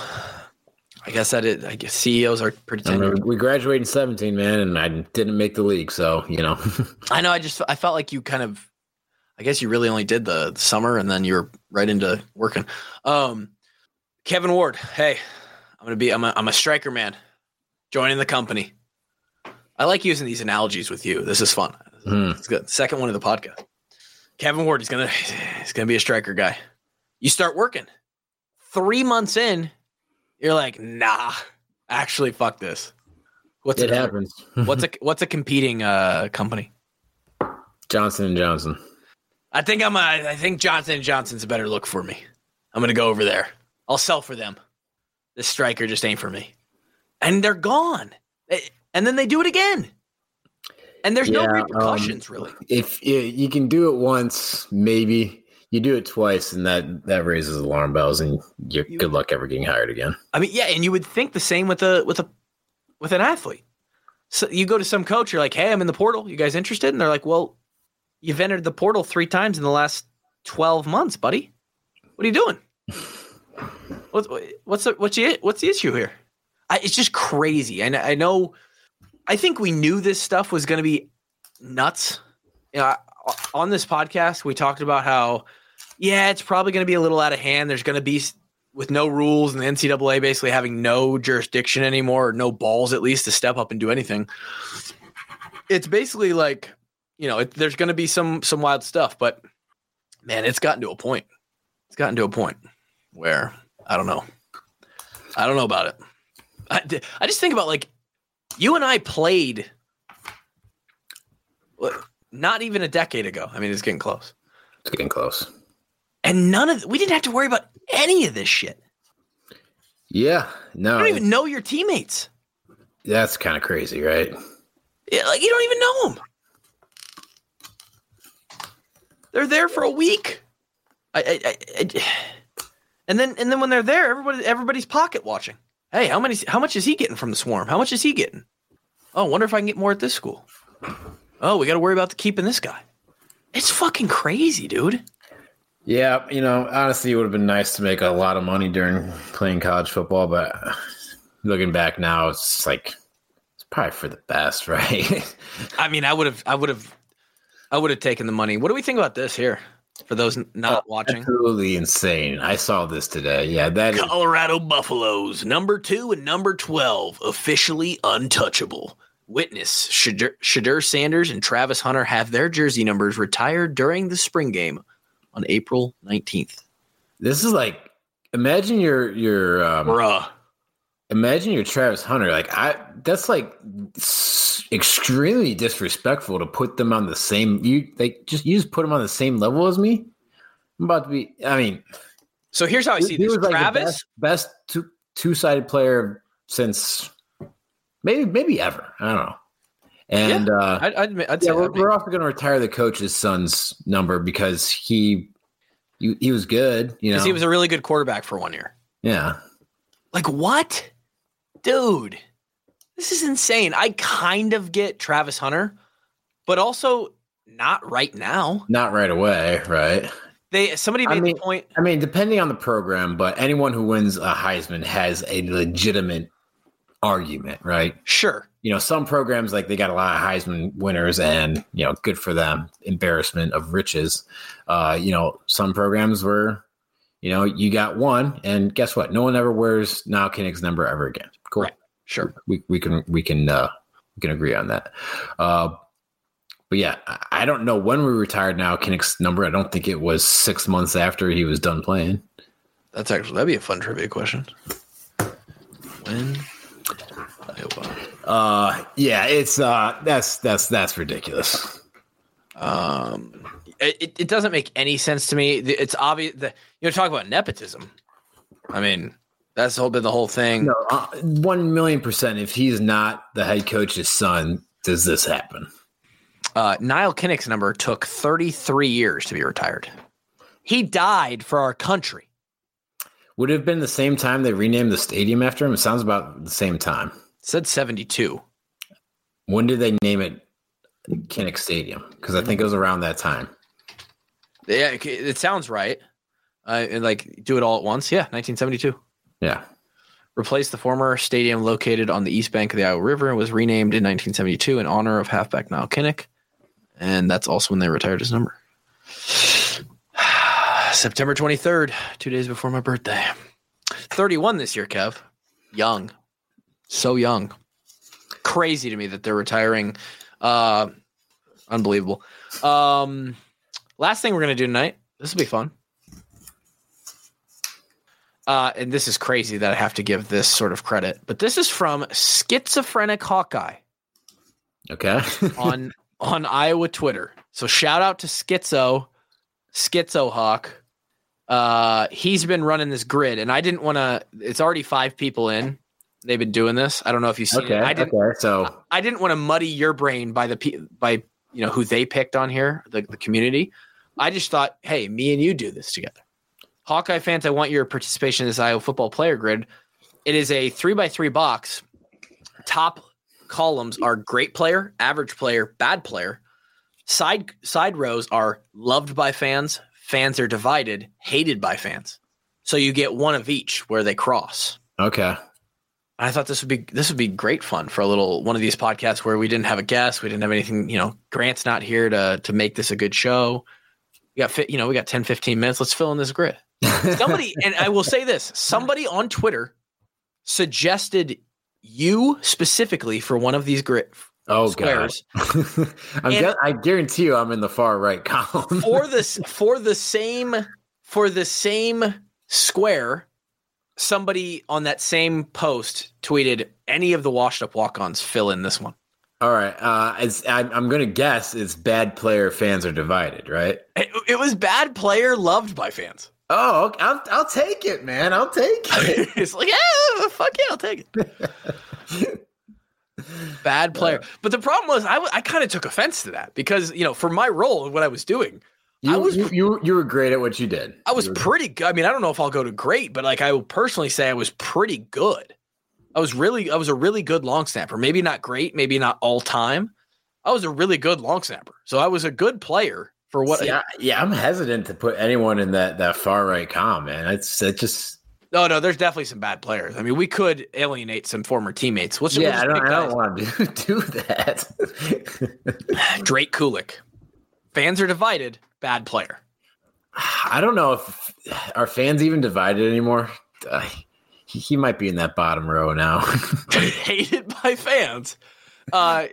I guess that is, I guess C E Os are pretty tenured. I mean, we graduated in seventeen, man, and I didn't make the league, so, you know. I know, I just, I felt like you kind of, I guess you really only did the summer, and then you're right into working. Um, Kevin Ward, hey, I'm going to be, I'm a, I'm a Stryker man, joining the company. I like using these analogies with you. This is fun. Mm. It's good. Second one of the podcast. Kevin Ward is gonna he's gonna be a Stryker guy. You start working. Three months in, you're like, nah, actually, fuck this. What's it a, happens? what's a what's a competing uh, company? Johnson and Johnson. I think I'm. A, I think Johnson and Johnson's a better look for me. I'm gonna go over there. I'll sell for them. This Stryker just ain't for me. And they're gone. It, And then they do it again. And there's yeah, no repercussions, um, really. If you, you can do it once, maybe. You do it twice, and that, that raises alarm bells, and you're you, good luck ever getting hired again. I mean, yeah, and you would think the same with a with a with an athlete. So you go to some coach, you're like, hey, I'm in the portal. You guys interested? And they're like, well, you've entered the portal three times in the last twelve months, buddy. What are you doing? what's what's the, what's the, what's the issue here? I, it's just crazy. And I, I know. I think we knew this stuff was going to be nuts. You know, on this podcast, we talked about how, yeah, it's probably going to be a little out of hand. There's going to be, with no rules and the N C double A basically having no jurisdiction anymore, or no balls at least to step up and do anything. It's basically like, you know, it, there's going to be some some wild stuff. But, man, it's gotten to a point. It's gotten to a point where, I don't know. I don't know about it. I, I just think about, like, you and I played not even a decade ago. I mean, it's getting close. It's getting close. And none of we didn't have to worry about any of this shit. Yeah, no. You don't even know your teammates. That's kind of crazy, right? Yeah, like you don't even know them. They're there for a week. I, I, I, I, and then and then when they're there, everybody everybody's pocket watching. Hey, how many? How much is he getting from the Swarm? How much is he getting? Oh, I wonder if I can get more at this school. Oh, we got to worry about the keeping this guy. It's fucking crazy, dude. Yeah, you know, honestly, it would have been nice to make a lot of money during playing college football, but looking back now, it's like it's probably for the best, right? I mean, I would have, I would have, I would have taken the money. What do we think about this here? For those not oh, watching, absolutely insane. I saw this today. Yeah, that Colorado is- Buffaloes, number two and number twelve, officially untouchable. Witness Shadur, Shadur Sanders and Travis Hunter have their jersey numbers retired during the spring game on April nineteenth. This is like, imagine your your um, bruh. Imagine you're Travis Hunter. Like I, that's like extremely disrespectful to put them on the same. You like just you just put them on the same level as me. I'm about to be. I mean, so here's how I see he this. Was like Travis, the best, best two two sided player since maybe maybe ever. I don't know. And yeah, uh, I'd, I'd, I'd yeah, say we're, we're also going to retire the coach's son's number because he he, he was good. You know, he was a really good quarterback for one year. Yeah. Like what? Dude, this is insane. I kind of get Travis Hunter, but also not right now. Not right away, right? They somebody made I mean, the point. I mean, depending on the program, but anyone who wins a Heisman has a legitimate argument, right? Sure. You know, some programs, like, they got a lot of Heisman winners and, you know, good for them. Embarrassment of riches. Uh, you know, some programs were, you know, you got one, and guess what? No one ever wears Niall Kinnick's number ever again. Cool. Right. Sure. We we can we can uh, we can agree on that. Uh, but yeah, I don't know when we retired Niall Kinnick's number. I don't think it was six months after he was done playing. That's actually that'd be a fun trivia question. When? Uh, yeah, it's uh, that's that's that's ridiculous. Um, it, it doesn't make any sense to me. It's obvious that you know talk about nepotism. I mean, that's been the whole thing. No, uh, one million percent. If he's not the head coach's son, does this happen? Uh, Niall Kinnick's number took thirty-three years to be retired. He died for our country. Would it have been the same time they renamed the stadium after him? It sounds about the same time. It said seventy-two. When did they name it Kinnick Stadium? Because I think it was around that time. Yeah, it, it sounds right. Uh, and like do it all at once. Yeah, nineteen seventy-two. Yeah. Replaced the former stadium located on the east bank of the Iowa River and was renamed in nineteen seventy-two in honor of halfback Niall Kinnick. And that's also when they retired his number. September twenty-third, two days before my birthday. thirty-one this year, Kev. Young. So young. Crazy to me that they're retiring. Uh, unbelievable. Um, last thing we're going to do tonight. This will be fun. Uh, and this is crazy that I have to give this sort of credit. But this is from Schizophrenic Hawkeye. Okay. on on Iowa Twitter. So shout out to Schizo, Schizo Hawk. Uh, he's been running this grid, and I didn't want to. It's already five people in. They've been doing this. I don't know if you've seen okay, it. I didn't. Okay, so I didn't want to muddy your brain by the by you know who they picked on here, the, the community. I just thought, hey, me and you do this together. Hawkeye fans, I want your participation in this Iowa football player grid. It is a three by three box. Top columns are great player, average player, bad player. Side side rows are loved by fans. Fans are divided, hated by fans. So you get one of each where they cross. Okay. I thought this would be this would be great fun for a little one of these podcasts where we didn't have a guest, we didn't have anything. You know, Grant's not here to to make this a good show. We got you know we got ten, fifteen minutes. Let's fill in this grid. Somebody, and I will say this: somebody on Twitter suggested you specifically for one of these grid. Oh squares. God! I'm gu- I guarantee you, I'm in the far right column for this for the same for the same square. Somebody on that same post tweeted, "Any of the washed-up walk-ons fill in this one." All right, uh, it's, I, I'm going to guess it's bad player fans are divided, right? It, it was bad player loved by fans. Oh, okay. I'll I'll take it, man. I'll take it. It's like, yeah, fuck yeah, I'll take it. Bad player. But the problem was I, I kind of took offense to that because, you know, for my role and what I was doing, you, I was you, you you were great at what you did. I was pretty good. I mean, I don't know if I'll go to great, but like I will personally say I was pretty good. I was really I was a really good long snapper. Maybe not great, maybe not all time. I was a really good long snapper. So I was a good player for what See, I, yeah, I'm hesitant to put anyone in that that far right column, man. It's it just No, no, there's definitely some bad players. I mean, we could alienate some former teammates. What's yeah, I don't, I don't want to do, do that. Drake Kulik. Fans are divided. Bad player. I don't know if are fans even divided anymore. Uh, he, he might be in that bottom row now. Hated by fans. uh,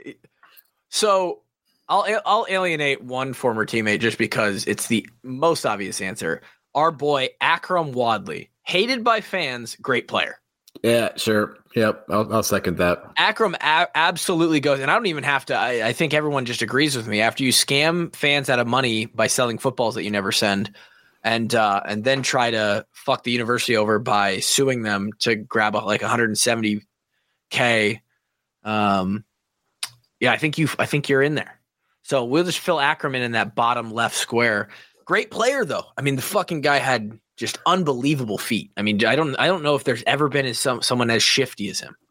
so I'll I'll alienate one former teammate just because it's the most obvious answer. Our boy Akram Wadley, hated by fans, great player. Yeah, sure. Yep, I'll, I'll second that. Akram a- absolutely goes, and I don't even have to. I, I think everyone just agrees with me. After you scam fans out of money by selling footballs that you never send, and uh, and then try to fuck the university over by suing them to grab a, like one hundred seventy K. Um, yeah, I think you. I think you're in there. So we'll just fill Ackerman in that bottom left square. Great player, though. I mean, the fucking guy had just unbelievable feet. I mean, I don't, I don't know if there's ever been as some someone as shifty as him.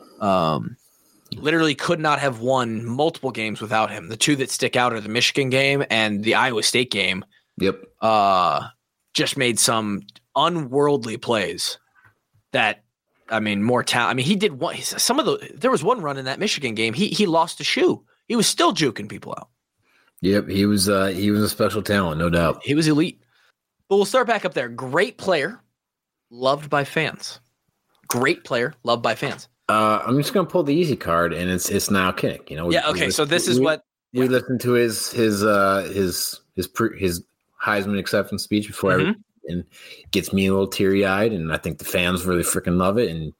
Um, literally could not have won multiple games without him. The two that stick out are the Michigan game and the Iowa State game. Yep. Uh, just made some unworldly plays. That, I mean, more talent. I mean, he did one. Some of the there was one run in that Michigan game. He he lost a shoe. He was still juking people out. Yep, he was uh, he was a special talent, no doubt. He was elite. But we'll start back up there. Great player, loved by fans. Great player, loved by fans. Uh, I'm just gonna pull the easy card, and it's it's Niall Kinnick. You know. Yeah. Okay. We, so this is we, what we yeah. listened to his his uh, his his pre, his Heisman acceptance speech before, mm-hmm. every, and gets me a little teary eyed, and I think the fans really freaking love it. And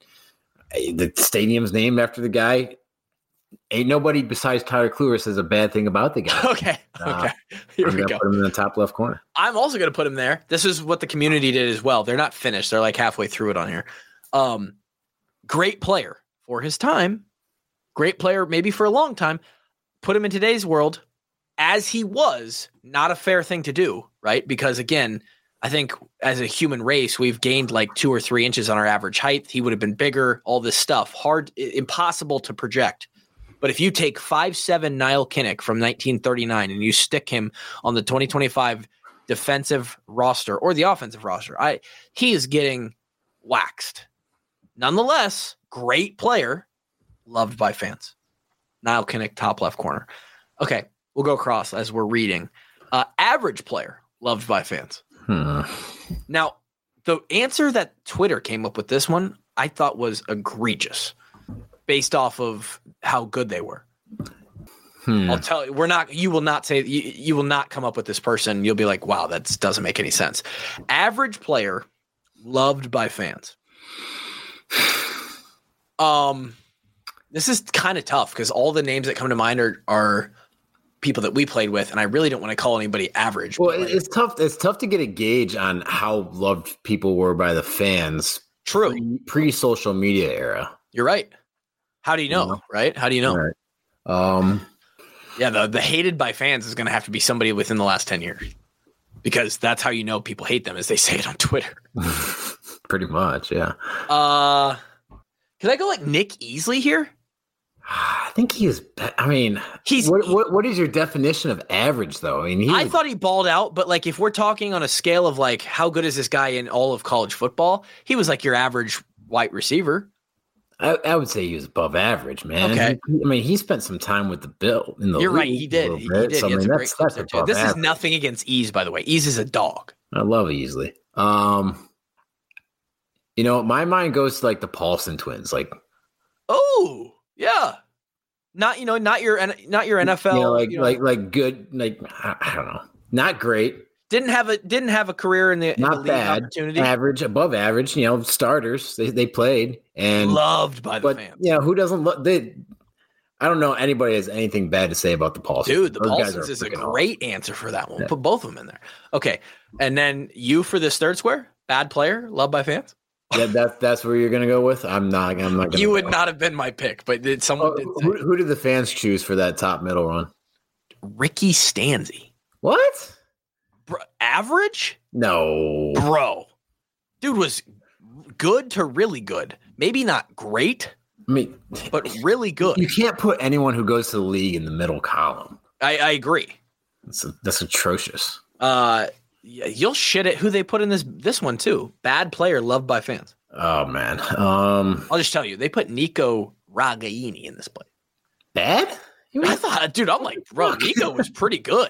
the stadium's named after the guy. Ain't nobody besides Tyler Kluwer says a bad thing about the guy. Okay. Uh, okay. Here I'm we gonna go. Put him in the top left corner. I'm also going to put him there. This is what the community did as well. They're not finished. They're like halfway through it on here. Um, great player for his time. Great player, maybe for a long time. Put him in today's world as he was. Not a fair thing to do, right? Because again, I think as a human race, we've gained like two or three inches on our average height. He would have been bigger. All this stuff, hard, impossible to project. But if you take five seven Niall Kinnick from nineteen thirty-nine and you stick him on the twenty twenty-five defensive roster or the offensive roster, I he is getting waxed. Nonetheless, great player, loved by fans. Niall Kinnick, top left corner. Okay, we'll go across as we're reading. Uh, average player, loved by fans. Hmm. Now, the answer that Twitter came up with this one, I thought was egregious. Based off of how good they were. Hmm. I'll tell you, we're not, you will not say, you, you will not come up with this person. You'll be like, wow, that doesn't make any sense. Average player, loved by fans. Um, this is kind of tough because all the names that come to mind are, are people that we played with, and I really don't want to call anybody average. Well, like, it's tough. It's tough to get a gauge on how loved people were by the fans. True. Pre, pre-social media era. You're right. How do you know, yeah. right? How do you know? Right. Um, yeah, the, the hated by fans is going to have to be somebody within the last ten years because that's how you know people hate them, as they say it on Twitter. Pretty much, yeah. Uh, can I go like Nick Easley here? I think he is. I mean, he's. What, what, what is your definition of average, though? I mean, he I thought he balled out, but like if we're talking on a scale of like how good is this guy in all of college football, he was like your average wide receiver. I, I would say he was above average, man. Okay. He, I mean, he spent some time with the Bill in the You're league right. He did. He, he did. So, he I mean, that's, that's above this average. is nothing against Ease, by the way. Ease is a dog. I love Easley. Um, you know, my mind goes to like the Paulson twins. Like, oh yeah, not you know, not your not your N F L. You know, like you know, like like good. Like I, I don't know, not great. Didn't have a didn't have a career in the, in not the league bad, opportunity. Average, above average. You know, starters. They they played and loved by the but, fans. Yeah, you know, who doesn't love they? I don't know anybody has anything bad to say about the Paulsons. Dude, the Those Paulsons is a great awesome. answer for that one. We'll yeah. put both of them in there. Okay, and then you for this third square, bad player, loved by fans. Yeah, that's that's where you're gonna go with. I'm not. I'm not. Gonna you would go. not have been my pick, but did someone? Oh, did who, who did the fans choose for that top middle run? Ricky Stanzi. What? Bro, average? No, bro. Dude was good to really good. Maybe not great. I mean, but really good. You can't put anyone who goes to the league in the middle column. I, I agree. That's, that's atrocious. Uh, you'll shit at who they put in this this one too. Bad player, loved by fans. Oh man. Um, I'll just tell you, they put Nico Ragaini in this play. Bad? I thought, dude, I'm like, bro, Nico was pretty good.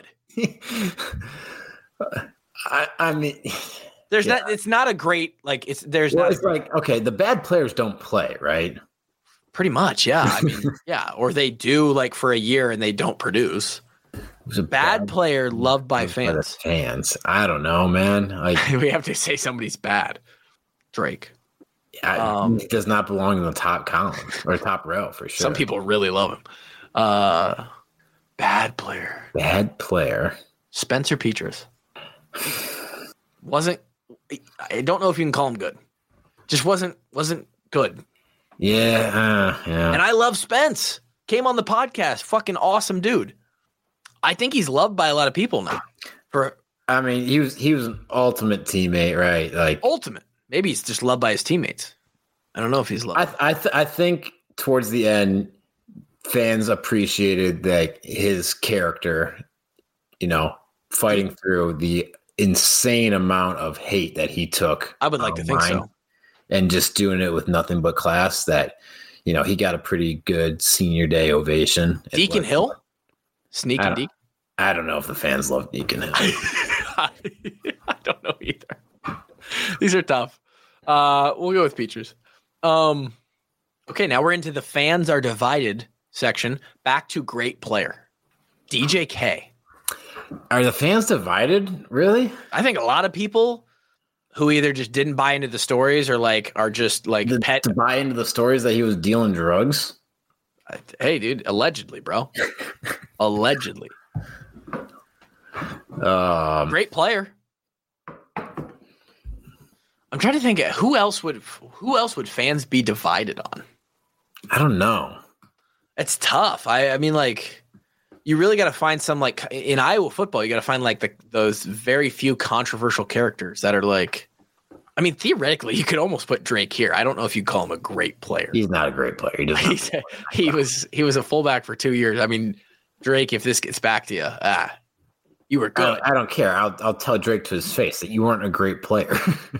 I, I mean, there's yeah. not. It's not a great like. It's there's well, not. It's like okay, the bad players don't play, right? Pretty much, yeah. I mean, yeah. Or they do like for a year and they don't produce. Who's a Bad, bad player loved by fans. By the fans. I don't know, man. Like we have to say somebody's bad. Drake. I, um, he does not belong in the top column or top row for sure. Some people really love him. Uh, bad player. Bad player. Spencer Petras. Wasn't. I don't know if you can call him good. Just wasn't wasn't good. Yeah, uh, yeah. And I love Spence. Came on the podcast. Fucking awesome dude. I think he's loved by a lot of people now. For I mean, he was he was an ultimate teammate, right? Like ultimate. Maybe he's just loved by his teammates. I don't know if he's loved. I I, th- I think towards the end, fans appreciated like his character. You know, fighting through the insane amount of hate that he took. I would like to think so. And just doing it with nothing but class. That you know, he got a pretty good senior day ovation. Deacon Hill, sneaky Deacon. I don't know if the fans love Deacon Hill. I don't know either. These are tough. Uh, we'll go with Petras. Um, okay, now we're into the fans are divided section. Back to great player, D J K. Are the fans divided? Really? I think a lot of people who either just didn't buy into the stories or like are just like the, pet to buy into the stories that he was dealing drugs. Hey, dude, allegedly, bro. Allegedly. Um, Great player. I'm trying to think who else would who else would fans be divided on? I don't know. It's tough. I, I mean, like, you really got to find some, like, in Iowa football, you got to find, like, the, those very few controversial characters that are, like, I mean, theoretically, you could almost put Drake here. I don't know if you call him a great player. He's not a great player. He, He's a, he was he was a fullback for two years. I mean, Drake, if this gets back to you, ah, you were good. I, I don't care. I'll I'll tell Drake to his face that you weren't a great player.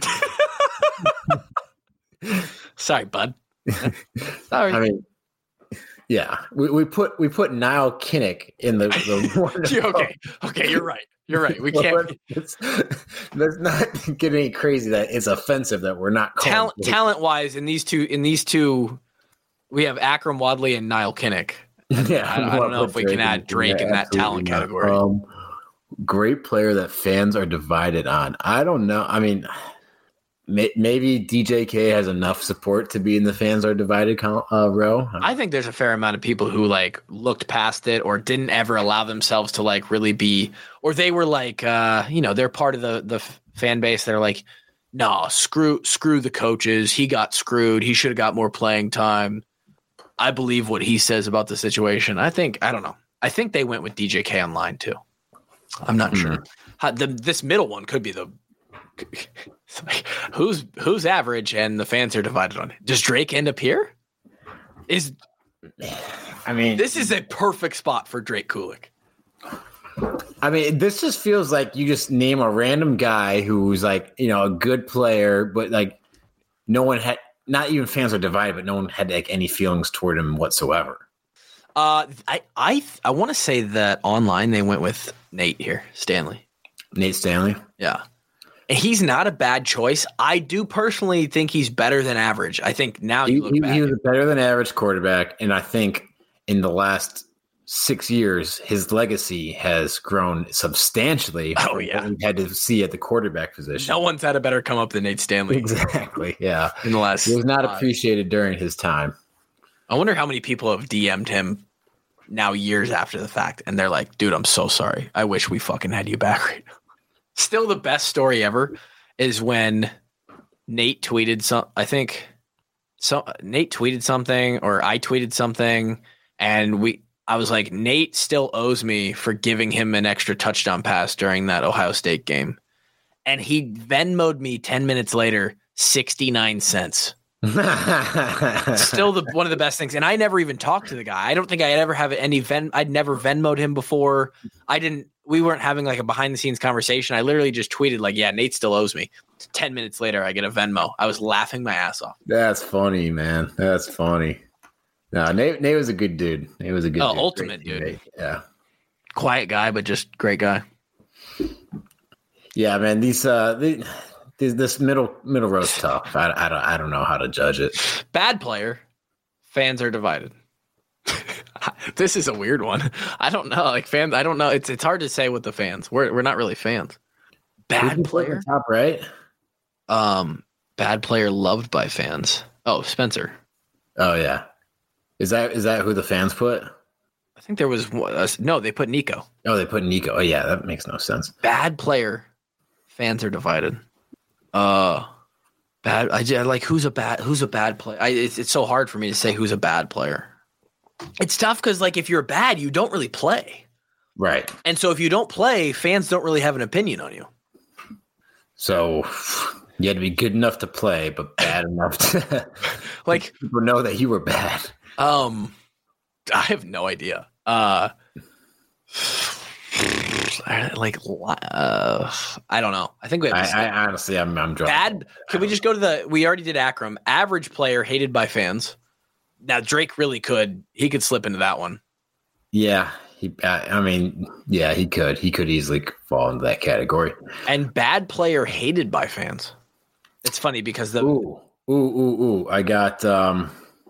Sorry, bud. Sorry. I mean, yeah, we, we put we put Niall Kinnick in the. the okay, okay, you're right. You're right. We can't. It's, let's not get any crazy that it's offensive that we're not talent talent wise in these two in these two. We have Akram Wadley and Niall Kinnick. Yeah, I, I don't know if we Drake can add Drake in, in that talent not. category. Um, great player that fans are divided on. I don't know. I mean. Maybe D J K has enough support to be in the fans are divided uh, row. I think there's a fair amount of people who like looked past it or didn't ever allow themselves to like really be, or they were like, uh, you know, they're part of the the fan base. They're like, no, screw screw the coaches. He got screwed. He should have got more playing time. I believe what he says about the situation. I think I don't know. I think they went with D J K online too. I'm not mm-hmm. sure. How, the, this middle one could be the. Like, who's who's average and the fans are divided on it. Does Drake end up here? Is I mean this is a perfect spot for Drake Kulik. I mean, this just feels like you just name a random guy who's like, you know, a good player, but like no one had not even fans are divided, but no one had like any feelings toward him whatsoever. Uh I I I want to say that online they went with Nate here, Stanley. Nate Stanley? Yeah. He's not a bad choice. I do personally think he's better than average. I think now you he, look he, back. He was a better than average quarterback, and I think in the last six years, his legacy has grown substantially. Oh, yeah. What we had to see at the quarterback position. No one's had a better come up than Nate Stanley. Exactly, yeah. In the last, he was not appreciated uh, during his time. I wonder how many people have D M'd him now years after the fact, and they're like, dude, I'm so sorry. I wish we fucking had you back right now. Still the best story ever is when Nate tweeted some, I think so Nate tweeted something or I tweeted something and we, I was like, Nate still owes me for giving him an extra touchdown pass during that Ohio State game. And he Venmo'd me ten minutes later, sixty-nine cents. Still the one of the best things. And I never even talked to the guy. I don't think I'd ever have any Ven. I'd never Venmo'd him before. I didn't, we weren't having like a behind the scenes conversation. I literally just tweeted like, yeah, Nate still owes me. ten minutes later, I get a Venmo. I was laughing my ass off. That's funny, man. That's funny. No, Nate, Nate was a good dude. Nate was a good oh, dude. ultimate dude. Teammate. Yeah. Quiet guy, but just great guy. Yeah, man. These, uh, the, This middle middle row's tough. I, I don't I don't know how to judge it. Bad player, Fans are divided. This is a weird one. I don't know. Like fans, I don't know. It's it's hard to say with the fans. We're we're not really fans. Bad player, top right. Um, bad player loved by fans. Oh, Spencer. Oh yeah, is that is that who the fans put? I think there was uh, no. They put Nico. Oh, they put Nico. Oh yeah, that makes no sense. Bad player. Fans are divided. Uh, bad. I, I like who's a bad who's a bad player. I, it's it's so hard for me to say who's a bad player. It's tough because like if you're bad, you don't really play. Right. And so if you don't play, fans don't really have an opinion on you. So you had to be good enough to play, but bad enough to like people know that you were bad. Um, I have no idea. Uh, like uh, I don't know. I think we have. I, I honestly, I'm, I'm drunk. Bad. Can we just go to the? We already did Akram. Average player hated by fans. Now Drake really could. He could slip into that one. Yeah, he. I mean, yeah, he could. He could easily fall into that category. And bad player hated by fans. It's funny because the ooh ooh ooh ooh. I got um.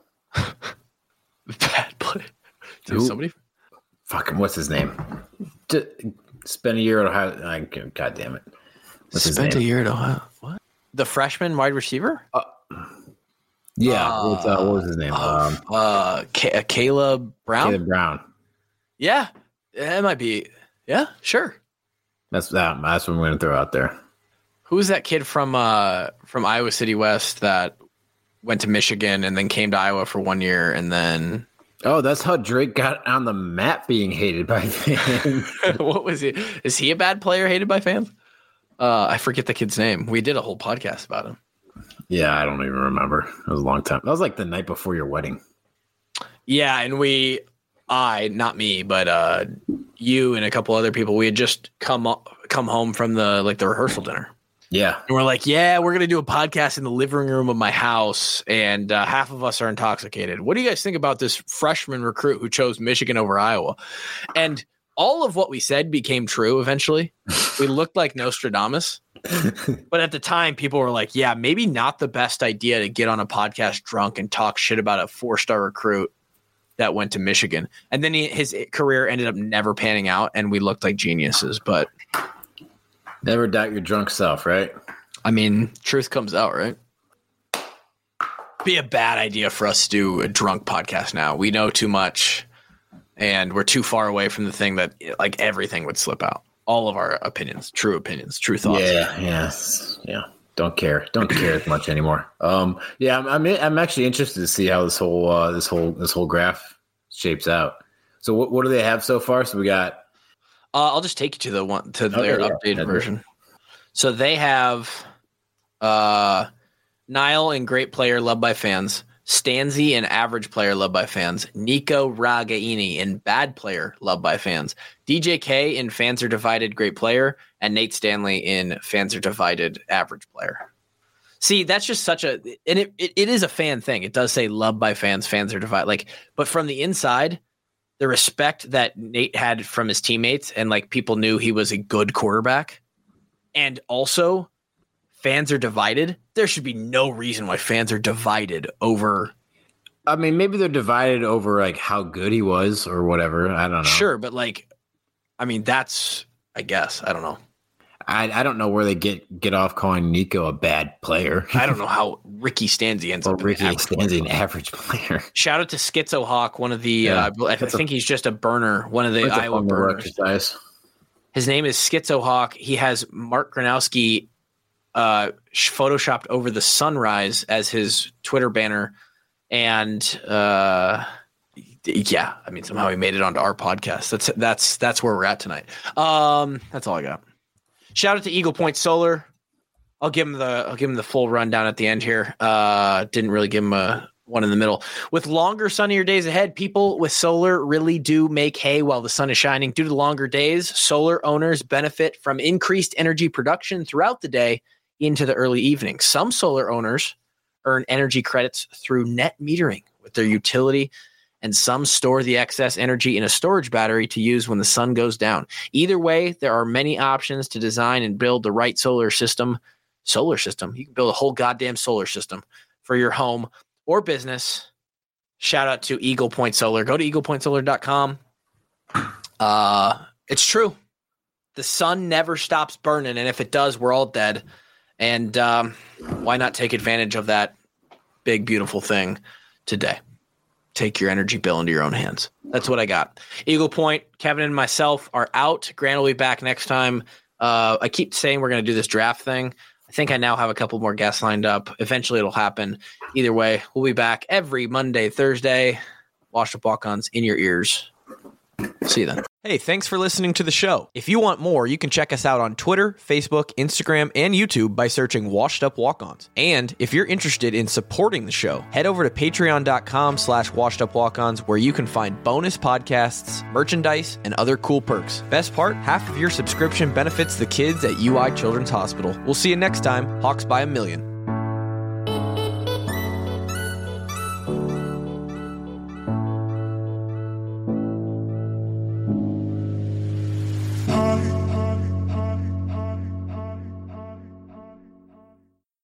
bad player. Dude, ooh, somebody. Fucking what's his name? Just spent a year at Ohio. God damn it! What's Spent a year at Ohio. What? The freshman wide receiver? Uh, yeah. Uh, what, uh, what was his name? Uh, um, uh, K- Caleb Brown. Caleb Brown. Yeah, it might be. Yeah, sure. That's that. That's what I'm going to throw out there. Who's that kid from uh, from Iowa City West that went to Michigan and then came to Iowa for one year and then? Oh, that's how Drake got on the map being hated by fans. What was he? Is he a bad player hated by fans? Uh, I forget the kid's name. We did a whole podcast about him. Yeah, I don't even remember. It was a long time. That was like the night before your wedding. Yeah, and we, I, not me, but uh, you and a couple other people, we had just come come home from the like the rehearsal dinner. Yeah. And we're like, yeah, we're going to do a podcast in the living room of my house. And uh, half of us are intoxicated. What do you guys think about this freshman recruit who chose Michigan over Iowa? And all of what we said became true eventually. We looked like Nostradamus. But at the time, people were like, yeah, maybe not the best idea to get on a podcast drunk and talk shit about a four-star recruit that went to Michigan. And then he, his career ended up never panning out, and we looked like geniuses. But never doubt your drunk self, right? I mean, truth comes out, right? Be a bad idea for us to do a drunk podcast now. We know too much, and we're too far away from the thing that like everything would slip out. All of our opinions, true opinions, true thoughts. Yeah, yeah, yeah. Don't care. Don't care as much anymore. Um, yeah, I'm, I'm, I'm actually interested to see how this whole, uh, this whole, this whole graph shapes out. So, what, what do they have so far? So we got. Uh, I'll just take you to the one to okay, their yeah, updated version. So they have uh, Niall and great player loved by fans, Stanzi and average player loved by fans, Nico Ragaini and bad player loved by fans, D J K in fans are divided great player, and Nate Stanley in fans are divided average player. See, that's just such a and it, it, it is a fan thing. It does say loved by fans, fans are divided. Like, but from the inside, the respect that Nate had from his teammates and like people knew he was a good quarterback, and also fans are divided. There should be no reason why fans are divided over. I mean, maybe they're divided over like how good he was or whatever. I don't know. Sure, but like, I mean, that's I guess I don't know. I I don't know where they get get off calling Nico a bad player. I don't know how Ricky Stanzi ends or up. Ricky Stanzi an average player. Shout out to Schizo Hawk, one of the. Yeah, uh, I think a, he's just a burner, one of the Iowa burners. Exercise. His name is Schizo Hawk. He has Mark Gronowski uh, photoshopped over the sunrise as his Twitter banner, and uh, yeah, I mean somehow he made it onto our podcast. That's that's that's where we're at tonight. Um, that's all I got. Shout out to Eagle Point Solar. I'll give him the I'll give him the full rundown at the end here. Uh, didn't really give him a one in the middle. With longer, sunnier days ahead, people with solar really do make hay while the sun is shining. Due to longer days, solar owners benefit from increased energy production throughout the day into the early evening. Some solar owners earn energy credits through net metering with their utility, and some store the excess energy in a storage battery to use when the sun goes down. Either way, there are many options to design and build the right solar system. Solar system. You can build a whole goddamn solar system for your home or business Shout out to Eagle Point Solar. Go to eagle point solar dot com. Uh, it's true. The sun never stops burning, and if it does, we're all dead. And um, why not take advantage of that big, beautiful thing today? Take your energy bill into your own hands. That's what I got. Eagle Point, Kevin and myself are out. Grant will be back next time. Uh, I keep saying we're going to do this draft thing. I think I now have a couple more guests lined up. Eventually it'll happen. Either way, we'll be back every Monday, Thursday. Washed Up Walk-Ons in your ears. See you then. Hey, thanks for listening to the show. If you want more, you can check us out on Twitter, Facebook, Instagram, and YouTube by searching Washed Up Walk-Ons. And if you're interested in supporting the show, head over to patreon.com slash washed up walk-ons where you can find bonus podcasts, merchandise, and other cool perks. Best part, half of your subscription benefits the kids at U I Children's Hospital. We'll see you next time. Hawks by a million.